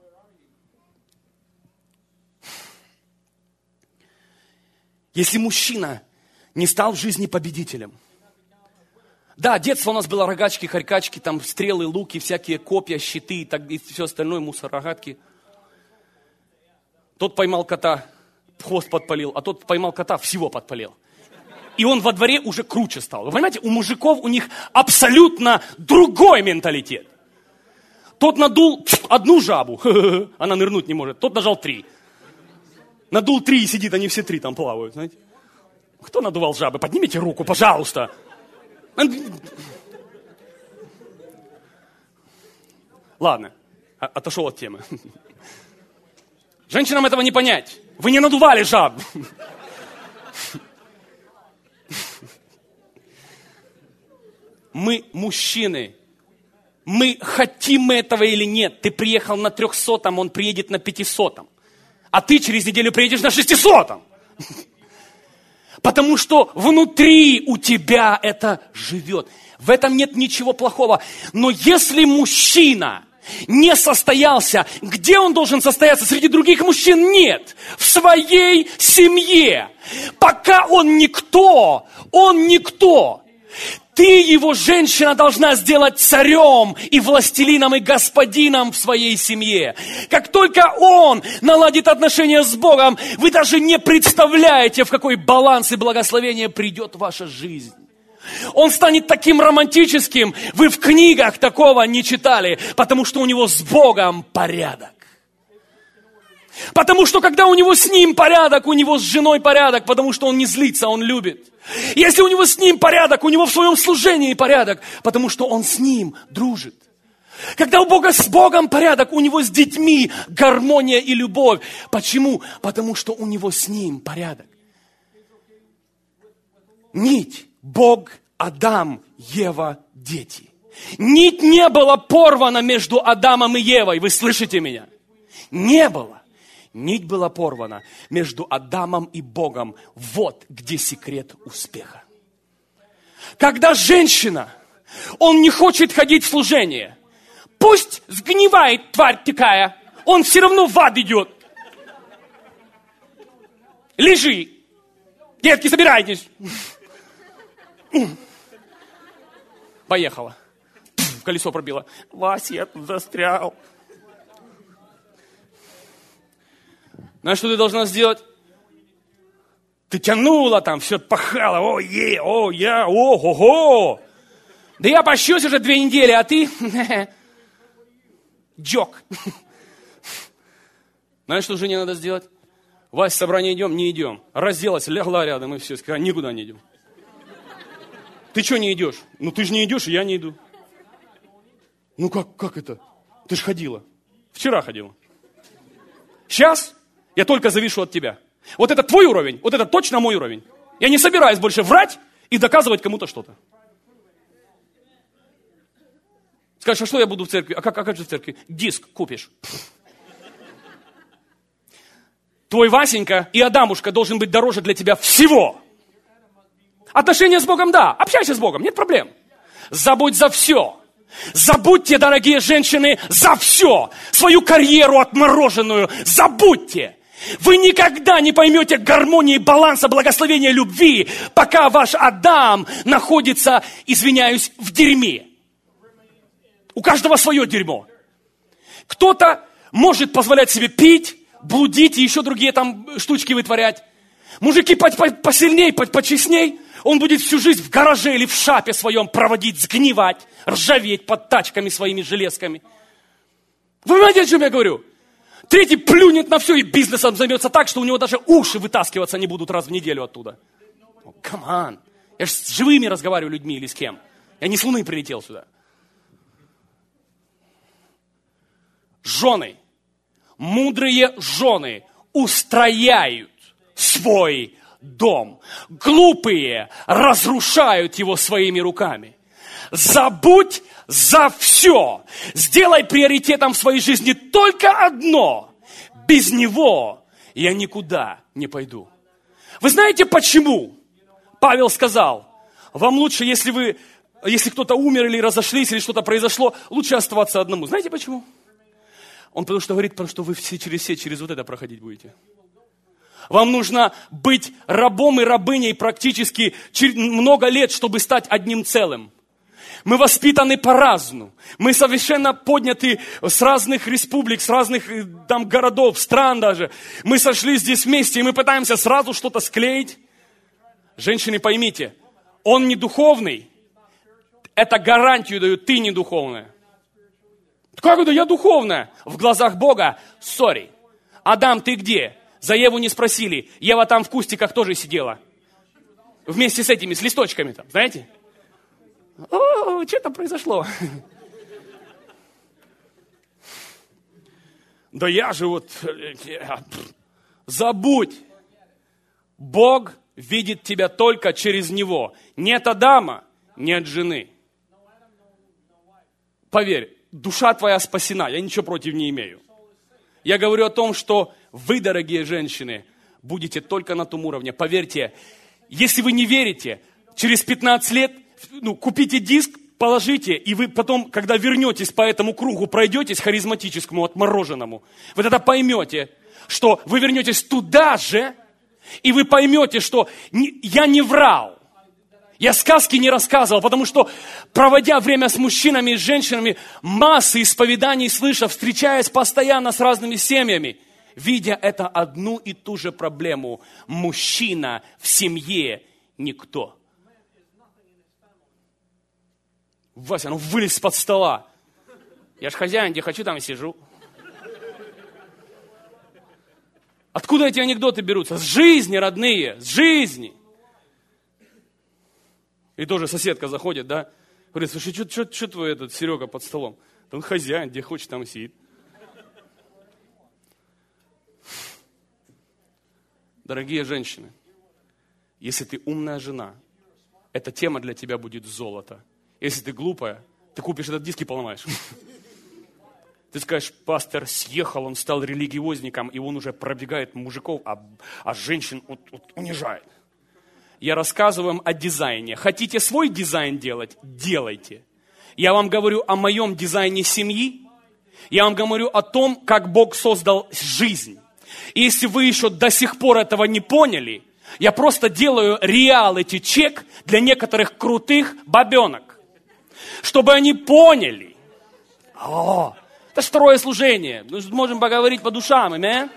A: Если мужчина не стал в жизни победителем, да, детство у нас было рогачки, хорькачки, там стрелы, луки, всякие копья, щиты и, так, и все остальное, мусор, рогатки. Тот поймал кота, хвост подпалил, а тот поймал кота, всего подпалил. И он во дворе уже круче стал. Вы понимаете, у мужиков, у них абсолютно другой менталитет. Тот надул одну жабу, она нырнуть не может, тот нажал три. Надул три и сидит, они все три там плавают, знаете. Кто надувал жабы? Поднимите руку, пожалуйста. Ладно, отошел от темы. Женщинам этого не понять. Вы не надували жаб. Мы мужчины. Мы хотим мы этого или нет. Ты приехал на трехсотом, он приедет на пятисотом. А ты через неделю приедешь на шестисотом. Потому что внутри у тебя это живет. В этом нет ничего плохого. Но если мужчина не состоялся, где он должен состояться? Среди других мужчин? Нет. В своей семье. Пока он никто, он никто. Ты, его женщина, должна сделать царем и властелином и господином в своей семье. Как только он наладит отношения с Богом, вы даже не представляете, в какой баланс и благословение придет в вашу жизнь. Он станет таким романтическим, вы в книгах такого не читали, потому что у него с Богом порядок. Потому что когда у него с ним порядок, у него с женой порядок, потому что он не злится, он любит. Если у него с ним порядок, у него в своем служении порядок, потому что он с ним дружит. Когда у Бога с Богом порядок, у него с детьми гармония и любовь. Почему? Потому что у него с ним порядок. Нить, Бог, Адам, Ева, дети. Нить не была порвана между Адамом и Евой. Вы слышите меня? Не было. Нить была порвана между Адамом и Богом. Вот где секрет успеха. Когда женщина, он не хочет ходить в служение, пусть сгнивает тварь такая, он все равно в ад идет. Лежи. Детки, собирайтесь. Поехала. Колесо пробило. Вася, я тут застрял. Знаешь, что ты должна сделать? Ты тянула там, все пахала. О, е, о, я, о, хо, хо. Да я пощусь уже две недели, а ты... Джок. Знаешь, что жене надо сделать? Вась, собрание идем? Не идем. Разделась, легла рядом и все. Сказала, никуда не идем. Ты что не идешь? Ну ты же не идешь, и я не иду. Ну как, как это? Ты же ходила. Вчера ходила. Сейчас я только завишу от тебя. Вот это твой уровень, вот это точно мой уровень. Я не собираюсь больше врать и доказывать кому-то что-то. Скажешь, а что я буду в церкви? А как, а как же в церкви? Диск купишь. Твой Васенька и Адамушка должен быть дороже для тебя всего. Отношения с Богом, да. Общайся с Богом, нет проблем. Забудь за все. Забудьте, дорогие женщины, за все. Свою карьеру отмороженную забудьте. Вы никогда не поймете гармонии, баланса, благословения, любви, пока ваш Адам находится, извиняюсь, в дерьме. У каждого свое дерьмо. Кто-то может позволять себе пить, блудить и еще другие там штучки вытворять. Мужики посильней, почестней, он будет всю жизнь в гараже или в шапе своем проводить, сгнивать, ржаветь под тачками своими железками. Вы понимаете, о чем я говорю? Третий плюнет на все и бизнесом займется так, что у него даже уши вытаскиваться не будут раз в неделю оттуда. Come on. Я же с живыми разговариваю людьми или с кем. Я не с Луны прилетел сюда. Жены, мудрые жены устрояют свой дом. Глупые разрушают его своими руками. Забудь за все. Сделай приоритетом в своей жизни только одно. Без него я никуда не пойду. Вы знаете почему? Павел сказал, вам лучше, если вы, если кто-то умер или разошлись, или что-то произошло, лучше оставаться одному. Знаете почему? Он потому что говорит, потому что вы все через все через вот это проходить будете. Вам нужно быть рабом и рабыней практически много лет, чтобы стать одним целым. Мы воспитаны по-разному. Мы совершенно подняты с разных республик, с разных там городов, стран даже. Мы сошли здесь вместе, и мы пытаемся сразу что-то склеить. Женщины, поймите, он не духовный. Это гарантию даю, ты не духовная. Как это я духовная? В глазах Бога, сори. Адам, ты где? За Еву не спросили. Ева там в кустиках тоже сидела. Вместе с этими, с листочками там, знаете? О, что там произошло? Да я же вот... Забудь. Бог видит тебя только через него. Нет Адама, нет жены. Поверь, душа твоя спасена. Я ничего против не имею. Я говорю о том, что вы, дорогие женщины, будете только на том уровне. Поверьте, если вы не верите, через пятнадцать лет ну, купите диск, положите, и вы потом, когда вернетесь по этому кругу, пройдетесь харизматическому, отмороженному, вы тогда поймете, что вы вернетесь туда же, и вы поймете, что не, я не врал. Я сказки не рассказывал, потому что, проводя время с мужчинами и с женщинами, массы исповеданий слыша, встречаясь постоянно с разными семьями, видя это одну и ту же проблему. Мужчина в семье никто. Вася, ну вылез из-под стола. Я ж хозяин, где хочу, там и сижу. Откуда эти анекдоты берутся? С жизни, родные, с жизни. И тоже соседка заходит, да, говорит, слушай, что твой этот Серега под столом? Да он хозяин, где хочет, там и сидит. Дорогие женщины, если ты умная жена, эта тема для тебя будет золото. Если ты глупая, ты купишь этот диск и поломаешь. Ты скажешь, пастор съехал, он стал религиозником, и он уже пробегает мужиков, а, а женщин вот, вот, унижает. Я рассказываю вам о дизайне. Хотите свой дизайн делать? Делайте. Я вам говорю о моем дизайне семьи. Я вам говорю о том, как Бог создал жизнь. И если вы еще до сих пор этого не поняли, я просто делаю реалити-чек для некоторых крутых бабенок. Чтобы они поняли. О, это же второе служение. Мы можем поговорить по душам, амен?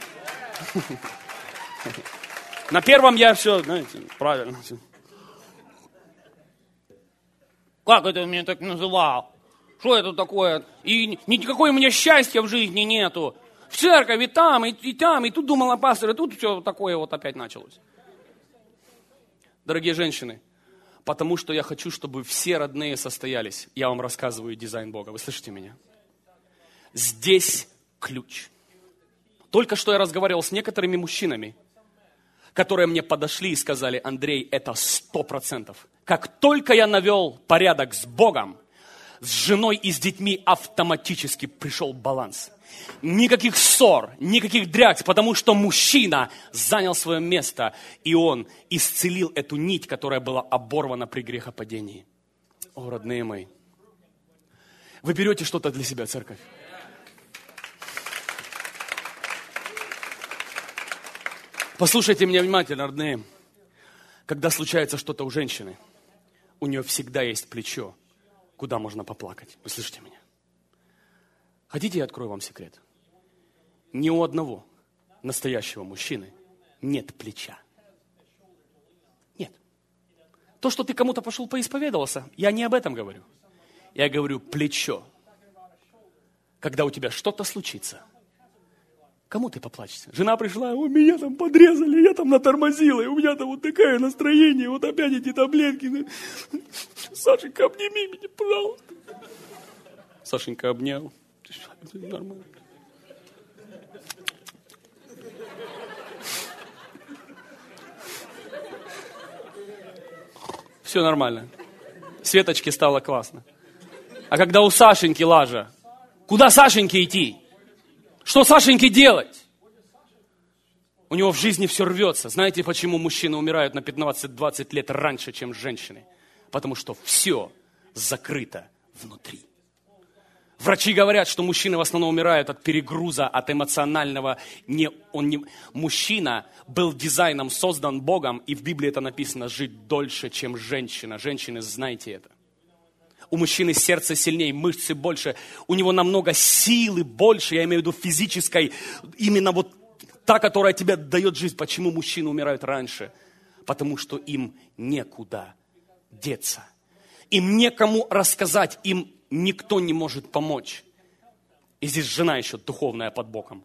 A: На первом я все, знаете, правильно. Как это меня так называл? Что это такое? И никакой у меня счастья в жизни нету. В церковь и там, и, и там, и тут думала пастор, и тут все такое вот опять началось. Дорогие женщины, потому что я хочу, чтобы все родные состоялись. Я вам рассказываю дизайн Бога. Вы слышите меня? Здесь ключ. Только что я разговаривал с некоторыми мужчинами, которые мне подошли и сказали, Андрей, это сто процентов. Как только я навел порядок с Богом, с женой и с детьми автоматически пришел баланс. Никаких ссор, никаких дрязг, потому что мужчина занял свое место, и он исцелил эту нить, которая была оборвана при грехопадении. О, родные мои, вы берете что-то для себя, церковь? Послушайте меня внимательно, родные. Когда случается что-то у женщины, у нее всегда есть плечо, куда можно поплакать. Вы слышите меня? Хотите, я открою вам секрет? Ни у одного настоящего мужчины нет плеча. Нет. То, что ты кому-то пошел поисповедовался, я не об этом говорю. Я говорю плечо. Когда у тебя что-то случится, кому ты поплачешься? Жена пришла, у меня там подрезали, я там натормозила, и у меня там вот такое настроение, вот опять эти таблетки. Сашенька, обними меня, пожалуйста. Сашенька обнял. Нормально. Все нормально. Светочке стало классно. А когда у Сашеньки лажа, куда Сашеньке идти? Что Сашеньке делать? У него в жизни все рвется. Знаете, почему мужчины умирают на пятнадцать-двадцать лет раньше, чем женщины? Потому что все закрыто внутри. Врачи говорят, что мужчины в основном умирают от перегруза, от эмоционального. Не, он не, мужчина был дизайном создан Богом, и в Библии это написано, жить дольше, чем женщина. Женщины, знайте это. У мужчины сердце сильнее, мышцы больше, у него намного силы больше, я имею в виду физической, именно вот та, которая тебе дает жизнь. Почему мужчины умирают раньше? Потому что им некуда деться. Им некому рассказать, им никто не может помочь. И здесь жена еще духовная под боком.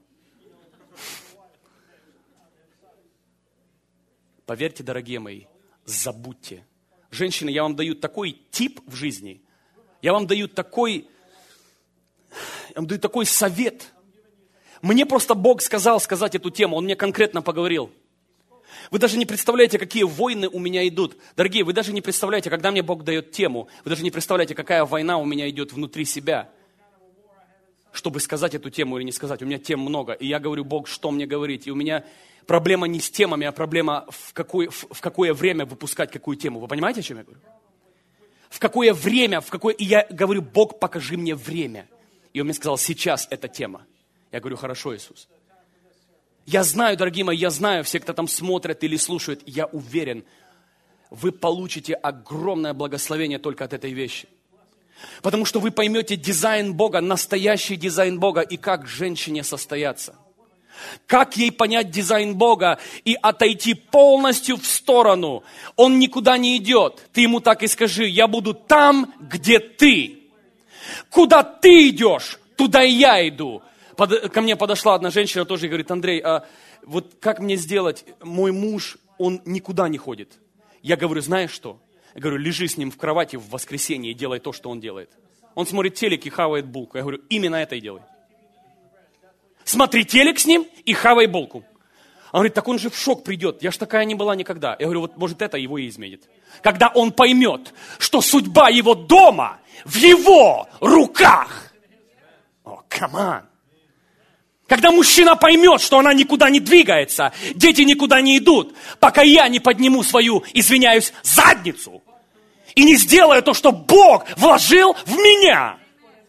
A: Поверьте, дорогие мои, забудьте. Женщины, я вам даю такой тип в жизни, я вам даю такой, я вам даю такой совет. Мне просто Бог сказал сказать эту тему, Он мне конкретно поговорил. Вы даже не представляете, какие войны у меня идут. Дорогие, вы даже не представляете, когда мне Бог дает тему, вы даже не представляете, какая война у меня идет внутри себя, чтобы сказать эту тему или не сказать. У меня тем много. И я говорю, Бог, что мне говорить? И у меня проблема не с темами, а проблема в, какой, в, в какое время выпускать какую тему. Вы понимаете, о чем я говорю? В какое время, в какое... И я говорю, Бог, покажи мне время. И Он мне сказал, сейчас эта тема. Я говорю, хорошо, Иисус. Я знаю, дорогие мои, я знаю, все, кто там смотрят или слушают, я уверен, вы получите огромное благословение только от этой вещи. Потому что вы поймете дизайн Бога, настоящий дизайн Бога, и как женщине состояться. Как ей понять дизайн Бога и отойти полностью в сторону. Он никуда не идет. Ты ему так и скажи, я буду там, где ты. Куда ты идешь, туда и я иду. Под, ко мне подошла одна женщина тоже и говорит, Андрей, а вот как мне сделать? Мой муж, он никуда не ходит. Я говорю, знаешь что? Я говорю, лежи с ним в кровати в воскресенье и делай то, что он делает. Он смотрит телек и хавает булку. Я говорю, именно это и делай. Смотри телек с ним и хавай булку. Он говорит, так он же в шок придет. Я ж такая не была никогда. Я говорю, вот может это его и изменит. Когда он поймет, что судьба его дома в его руках. О, камон. Когда мужчина поймет, что она никуда не двигается, дети никуда не идут, пока я не подниму свою, извиняюсь, задницу и не сделаю то, что Бог вложил в меня.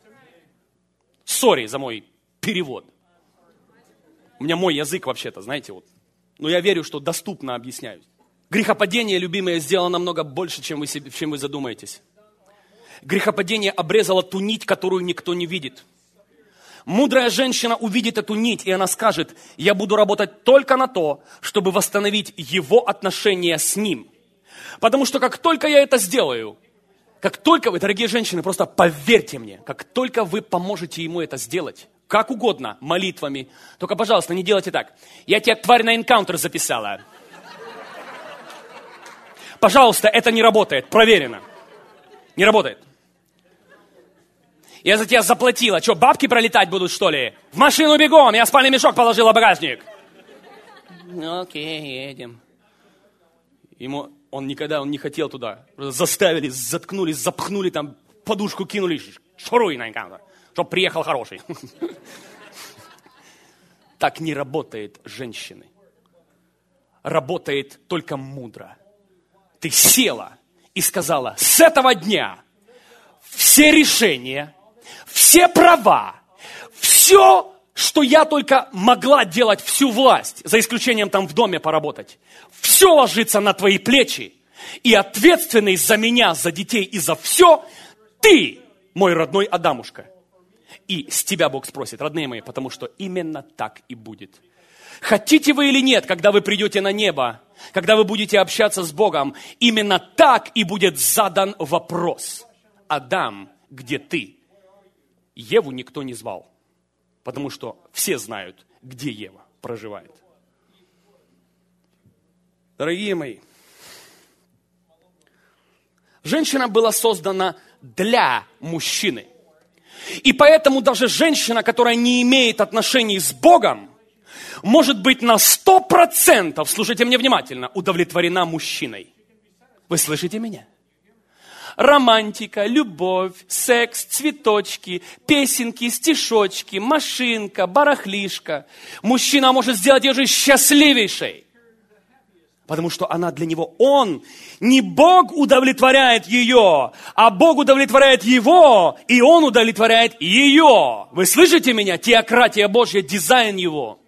A: Сори за мой перевод. У меня мой язык вообще-то, знаете, вот. Но я верю, что доступно объясняю. Грехопадение, любимые, сделало намного больше, чем вы, себе, чем вы задумаетесь. Грехопадение обрезало ту нить, которую никто не видит. Мудрая женщина увидит эту нить, и она скажет, я буду работать только на то, чтобы восстановить его отношения с ним. Потому что как только я это сделаю, как только вы, дорогие женщины, просто поверьте мне, как только вы поможете ему это сделать, как угодно, молитвами, только, пожалуйста, не делайте так. Я тебя, тварь, на энкаунтер записала. Пожалуйста, это не работает, проверено. Не работает. Я за тебя заплатила. Что, бабки пролетать будут, что ли? В машину бегом, я спальный мешок положила в багажник. Окей, едем. Ему, он никогда, он не хотел туда. Заставили, заткнули, запхнули, там подушку кинули. Шуруй на энкаунтер, чтоб приехал хороший. Так не работает женщины. Работает только мудро. Ты села и сказала, с этого дня все решения, все права, все, что я только могла делать, всю власть, за исключением там в доме поработать, все ложится на твои плечи, и ответственный за меня, за детей и за все, ты, мой родной Адамушка. И с тебя Бог спросит, родные мои, потому что именно так и будет. Хотите вы или нет, когда вы придете на небо, когда вы будете общаться с Богом, именно так и будет задан вопрос. Адам, где ты? Еву никто не звал, потому что все знают, где Ева проживает. Дорогие мои, женщина была создана для мужчины. И поэтому даже женщина, которая не имеет отношений с Богом, может быть на сто процентов, слушайте мне внимательно, удовлетворена мужчиной. Вы слышите меня? романтика, любовь, секс, цветочки, песенки, стишочки, машинка, барахлишка. Мужчина может сделать ее жизнь счастливейшей. Потому что она для него, он, не Бог удовлетворяет ее, а Бог удовлетворяет его, и он удовлетворяет ее. Вы слышите меня? Теократия Божья, дизайн его.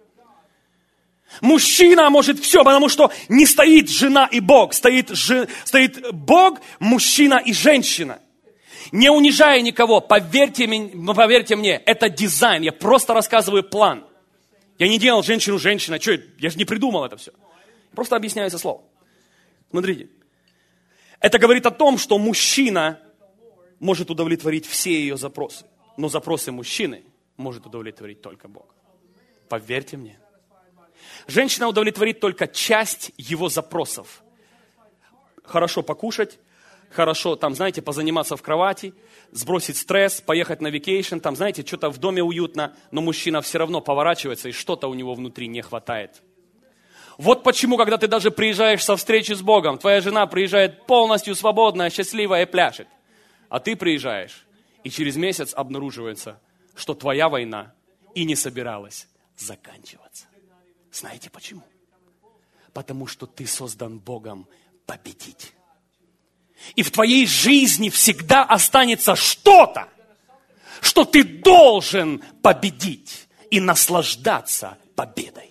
A: Мужчина может все, потому что не стоит жена и Бог, стоит, жи, стоит Бог, мужчина и женщина. Не унижая никого, поверьте, поверьте мне, это дизайн, я просто рассказываю план. Я не делал женщину-женщина, что, я же не придумал это все. Просто объясняю это слово. Смотрите. Это говорит о том, что мужчина может удовлетворить все ее запросы. Но запросы мужчины может удовлетворить только Бог. Поверьте мне. Женщина удовлетворит только часть его запросов. Хорошо покушать, хорошо, там, знаете, позаниматься в кровати, сбросить стресс, поехать на вакейшн, там, знаете, что-то в доме уютно, но мужчина все равно поворачивается, и что-то у него внутри не хватает. Вот почему, когда ты даже приезжаешь со встречи с Богом, твоя жена приезжает полностью свободная, счастливая и пляшет. А ты приезжаешь, и через месяц обнаруживается, что твоя война и не собиралась заканчиваться. Знаете почему? Потому что ты создан Богом победить. И в твоей жизни всегда останется что-то, что ты должен победить и наслаждаться победой.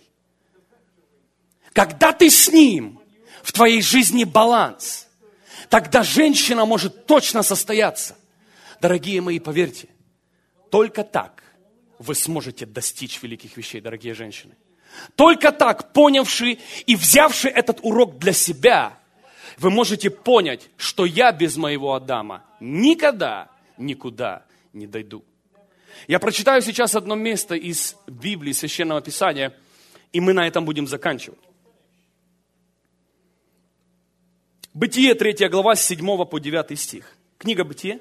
A: Когда ты с Ним, в твоей жизни баланс, тогда женщина может точно состояться. Дорогие мои, поверьте, только так вы сможете достичь великих вещей, дорогие женщины. Только так, понявши и взявши этот урок для себя, вы можете понять, что я без моего Адама никогда никуда не дойду. Я прочитаю сейчас одно место из Библии, Священного Писания, и мы на этом будем заканчивать. Бытие, третья глава, с седьмого по девятый стих. Книга Бытие.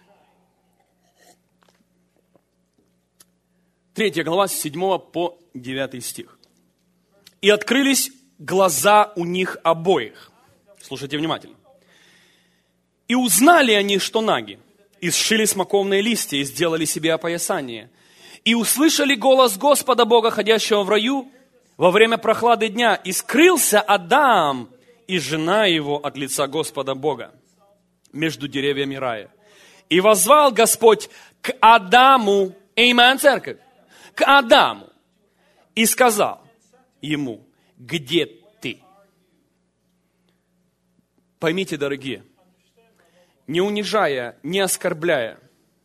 A: третья глава, с седьмого по девятый стих. «И открылись глаза у них обоих». Слушайте внимательно. «И узнали они, что наги, и сшили смоковные листья, и сделали себе опоясание. И услышали голос Господа Бога, ходящего в раю, во время прохлады дня, и скрылся Адам и жена его от лица Господа Бога между деревьями рая. И воззвал Господь к Адаму, эймен, церковь, к Адаму, и сказал ему: где ты?» Поймите, дорогие, не унижая, не оскорбляя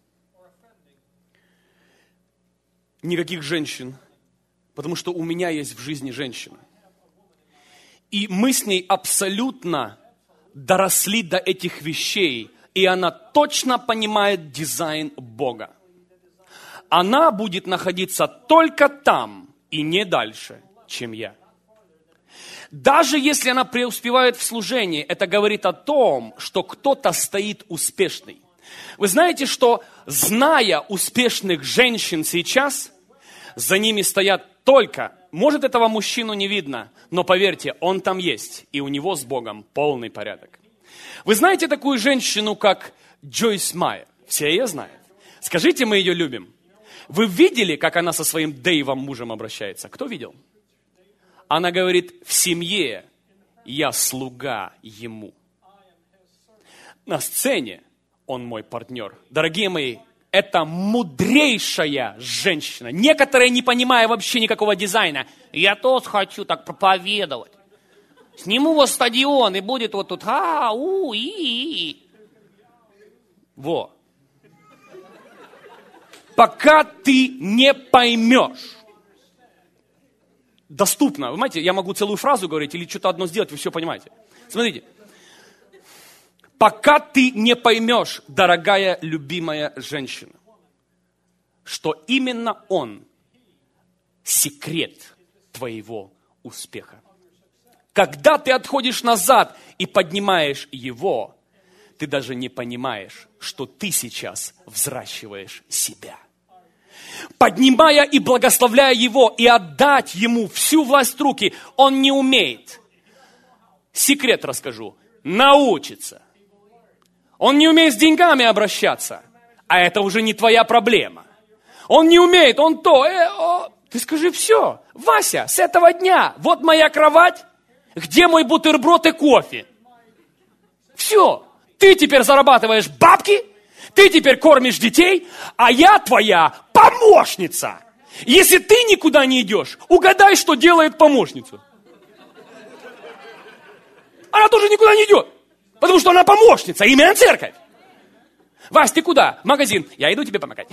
A: никаких женщин, потому что у меня есть в жизни женщина. И мы с ней абсолютно доросли до этих вещей, и она точно понимает дизайн Бога. Она будет находиться только там и не дальше, чем я. Даже если она преуспевает в служении, это говорит о том, что кто-то стоит успешный. Вы знаете, что, зная успешных женщин сейчас, за ними стоят только, может, этого мужчину не видно, но поверьте, он там есть, и у него с Богом полный порядок. Вы знаете такую женщину, как Джойс Майер? Все ее знают. Скажите, мы ее любим. Вы видели, как она со своим Дэйвом мужем обращается? Кто видел? Она говорит: в семье я слуга ему. На сцене он мой партнер. Дорогие мои, это мудрейшая женщина. Некоторые, не понимая вообще никакого дизайна: я тоже хочу так проповедовать. Сниму вот стадион, и будет вот тут а, у, и, и. Во. Пока ты не поймешь. Доступно. Вы понимаете, я могу целую фразу говорить или что-то одно сделать, вы все понимаете. Смотрите. Пока ты не поймешь, дорогая, любимая женщина, что именно он секрет твоего успеха. Когда ты отходишь назад и поднимаешь его, ты даже не понимаешь, что ты сейчас взращиваешь себя. Поднимая и благословляя его, и отдать ему всю власть в руки, он не умеет. Секрет расскажу. Научится. Он не умеет с деньгами обращаться. А это уже не твоя проблема. Он не умеет, он то. Э, о. Ты скажи, все, Вася, с этого дня, вот моя кровать, где мой бутерброд и кофе? Все, ты теперь зарабатываешь бабки, ты теперь кормишь детей, а я твоя помощница. Если ты никуда не идешь, угадай, что делает помощница. Она тоже никуда не идет, потому что она помощница, именно церковь. Вась, ты куда? В магазин. Я иду тебе помогать.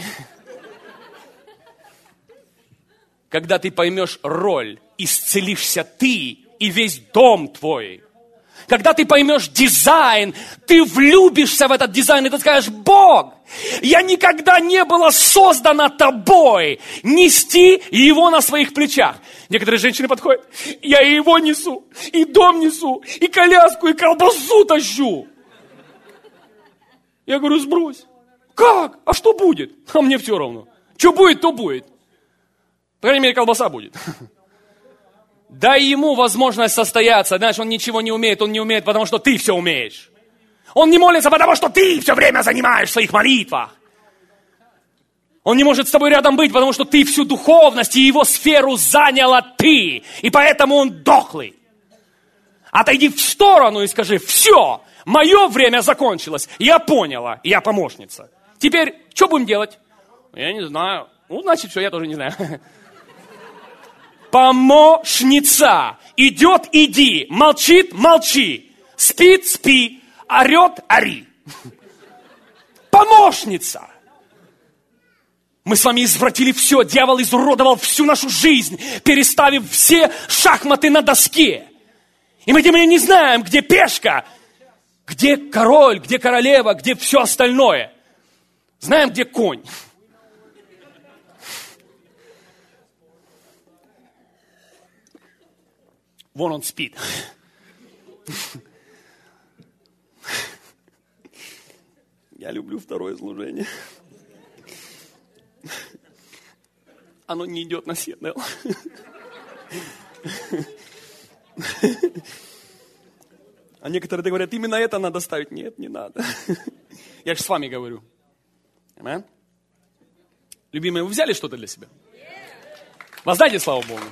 A: Когда ты поймешь роль, исцелишься ты и весь дом твой. Когда ты поймешь дизайн, ты влюбишься в этот дизайн, и ты скажешь: Бог, я никогда не была создана тобой нести его на своих плечах. Некоторые женщины подходят: я и его несу, и дом несу, и коляску, и колбасу тащу. Я говорю: сбрось. Как? А что будет? А мне все равно. Что будет, то будет. По крайней мере, колбаса будет. Дай ему возможность состояться. Знаешь, он ничего не умеет. Он не умеет, потому что ты все умеешь. Он не молится, потому что ты все время занимаешь в своих молитвах. Он не может с тобой рядом быть, потому что ты всю духовность и его сферу заняла ты. И поэтому он дохлый. Отойди в сторону и скажи: все, мое время закончилось. Я поняла, я помощница. Теперь что будем делать? Я не знаю. Ну, значит, все, я тоже не знаю. Помощница. Идет, иди. Молчит, молчи. Спит, спи. Орет, ори. Помощница. Мы с вами извратили все. Дьявол изуродовал всю нашу жизнь, переставив все шахматы на доске. И мы теперь не знаем, где пешка, где король, где королева, где все остальное. Знаем, где конь. Вон он спит. Я люблю второе служение. Оно не идет на си эн эл. А некоторые говорят: именно это надо ставить. Нет, не надо. Я же с вами говорю. Аминь. Любимые, вы взяли что-то для себя? Воздайте славу Богу.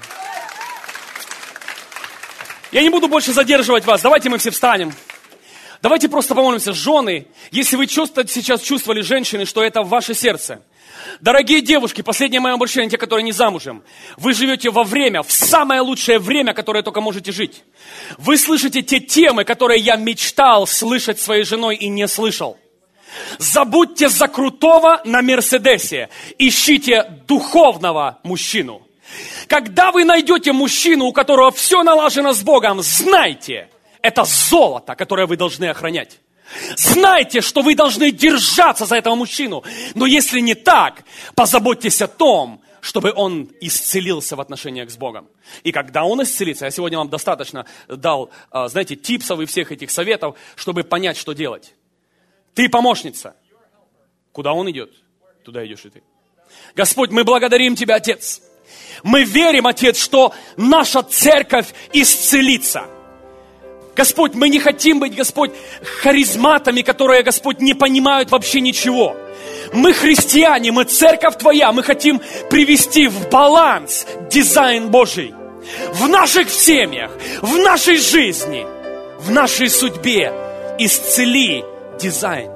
A: Я не буду больше задерживать вас. Давайте мы все встанем. Давайте просто помолимся. Жены, если вы чувствуете, сейчас чувствовали, женщины, что это в ваше сердце. Дорогие девушки, последнее мое обращение, те, которые не замужем. Вы живете во время, в самое лучшее время, которое только можете жить. Вы слышите те темы, которые я мечтал слышать своей женой и не слышал. Забудьте за крутого на Мерседесе. Ищите духовного мужчину. Когда вы найдете мужчину, у которого все налажено с Богом, знайте, это золото, которое вы должны охранять. Знайте, что вы должны держаться за этого мужчину. Но если не так, позаботьтесь о том, чтобы он исцелился в отношениях с Богом. И когда он исцелится, я сегодня вам достаточно дал, знаете, типсов и всех этих советов, чтобы понять, что делать. Ты помощница. Куда он идет, туда идешь и ты. Господь, мы благодарим Тебя, Отец. Мы верим, Отец, что наша церковь исцелится. Господь, мы не хотим быть, Господь, харизматами, которые, Господь, не понимают вообще ничего. Мы христиане, мы церковь Твоя, мы хотим привести в баланс дизайн Божий. В наших семьях, в нашей жизни, в нашей судьбе исцели дизайн.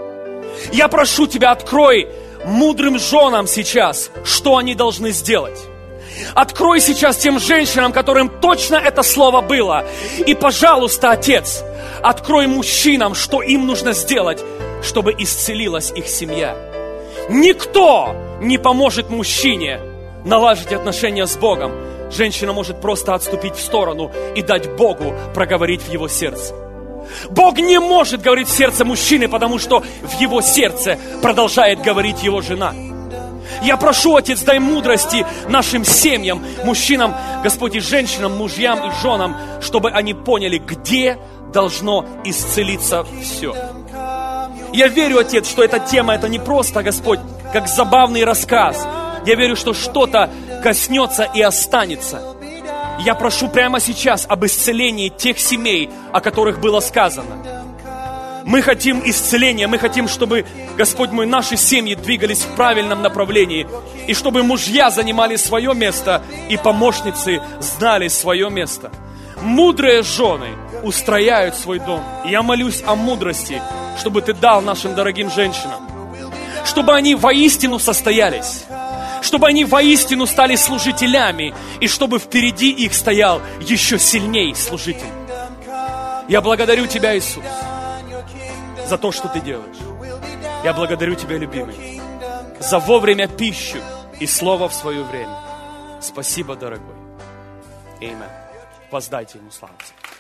A: Я прошу Тебя, открой мудрым женам сейчас, что они должны сделать. Открой сейчас тем женщинам, которым точно это слово было. И, пожалуйста, Отец, открой мужчинам, что им нужно сделать, чтобы исцелилась их семья. Никто не поможет мужчине наладить отношения с Богом. Женщина может просто отступить в сторону и дать Богу проговорить в его сердце. Бог не может говорить в сердце мужчины, потому что в его сердце продолжает говорить его жена. Я прошу, Отец, дай мудрости нашим семьям, мужчинам, Господь, и женщинам, мужьям и женам, чтобы они поняли, где должно исцелиться все. Я верю, Отец, что эта тема, это не просто, Господь, как забавный рассказ. Я верю, что что-то коснется и останется. Я прошу прямо сейчас об исцелении тех семей, о которых было сказано. Мы хотим исцеления, мы хотим, чтобы, Господь мой, наши семьи двигались в правильном направлении, и чтобы мужья занимали свое место, и помощницы знали свое место. Мудрые жены устрояют свой дом. Я молюсь о мудрости, чтобы Ты дал нашим дорогим женщинам, чтобы они воистину состоялись, чтобы они воистину стали служителями, и чтобы впереди их стоял еще сильней служитель. Я благодарю Тебя, Иисус, за то, что Ты делаешь. Я благодарю Тебя, любимый, за вовремя пищу и слово в свое время. Спасибо, дорогой. Аминь. Воздайте Ему славу.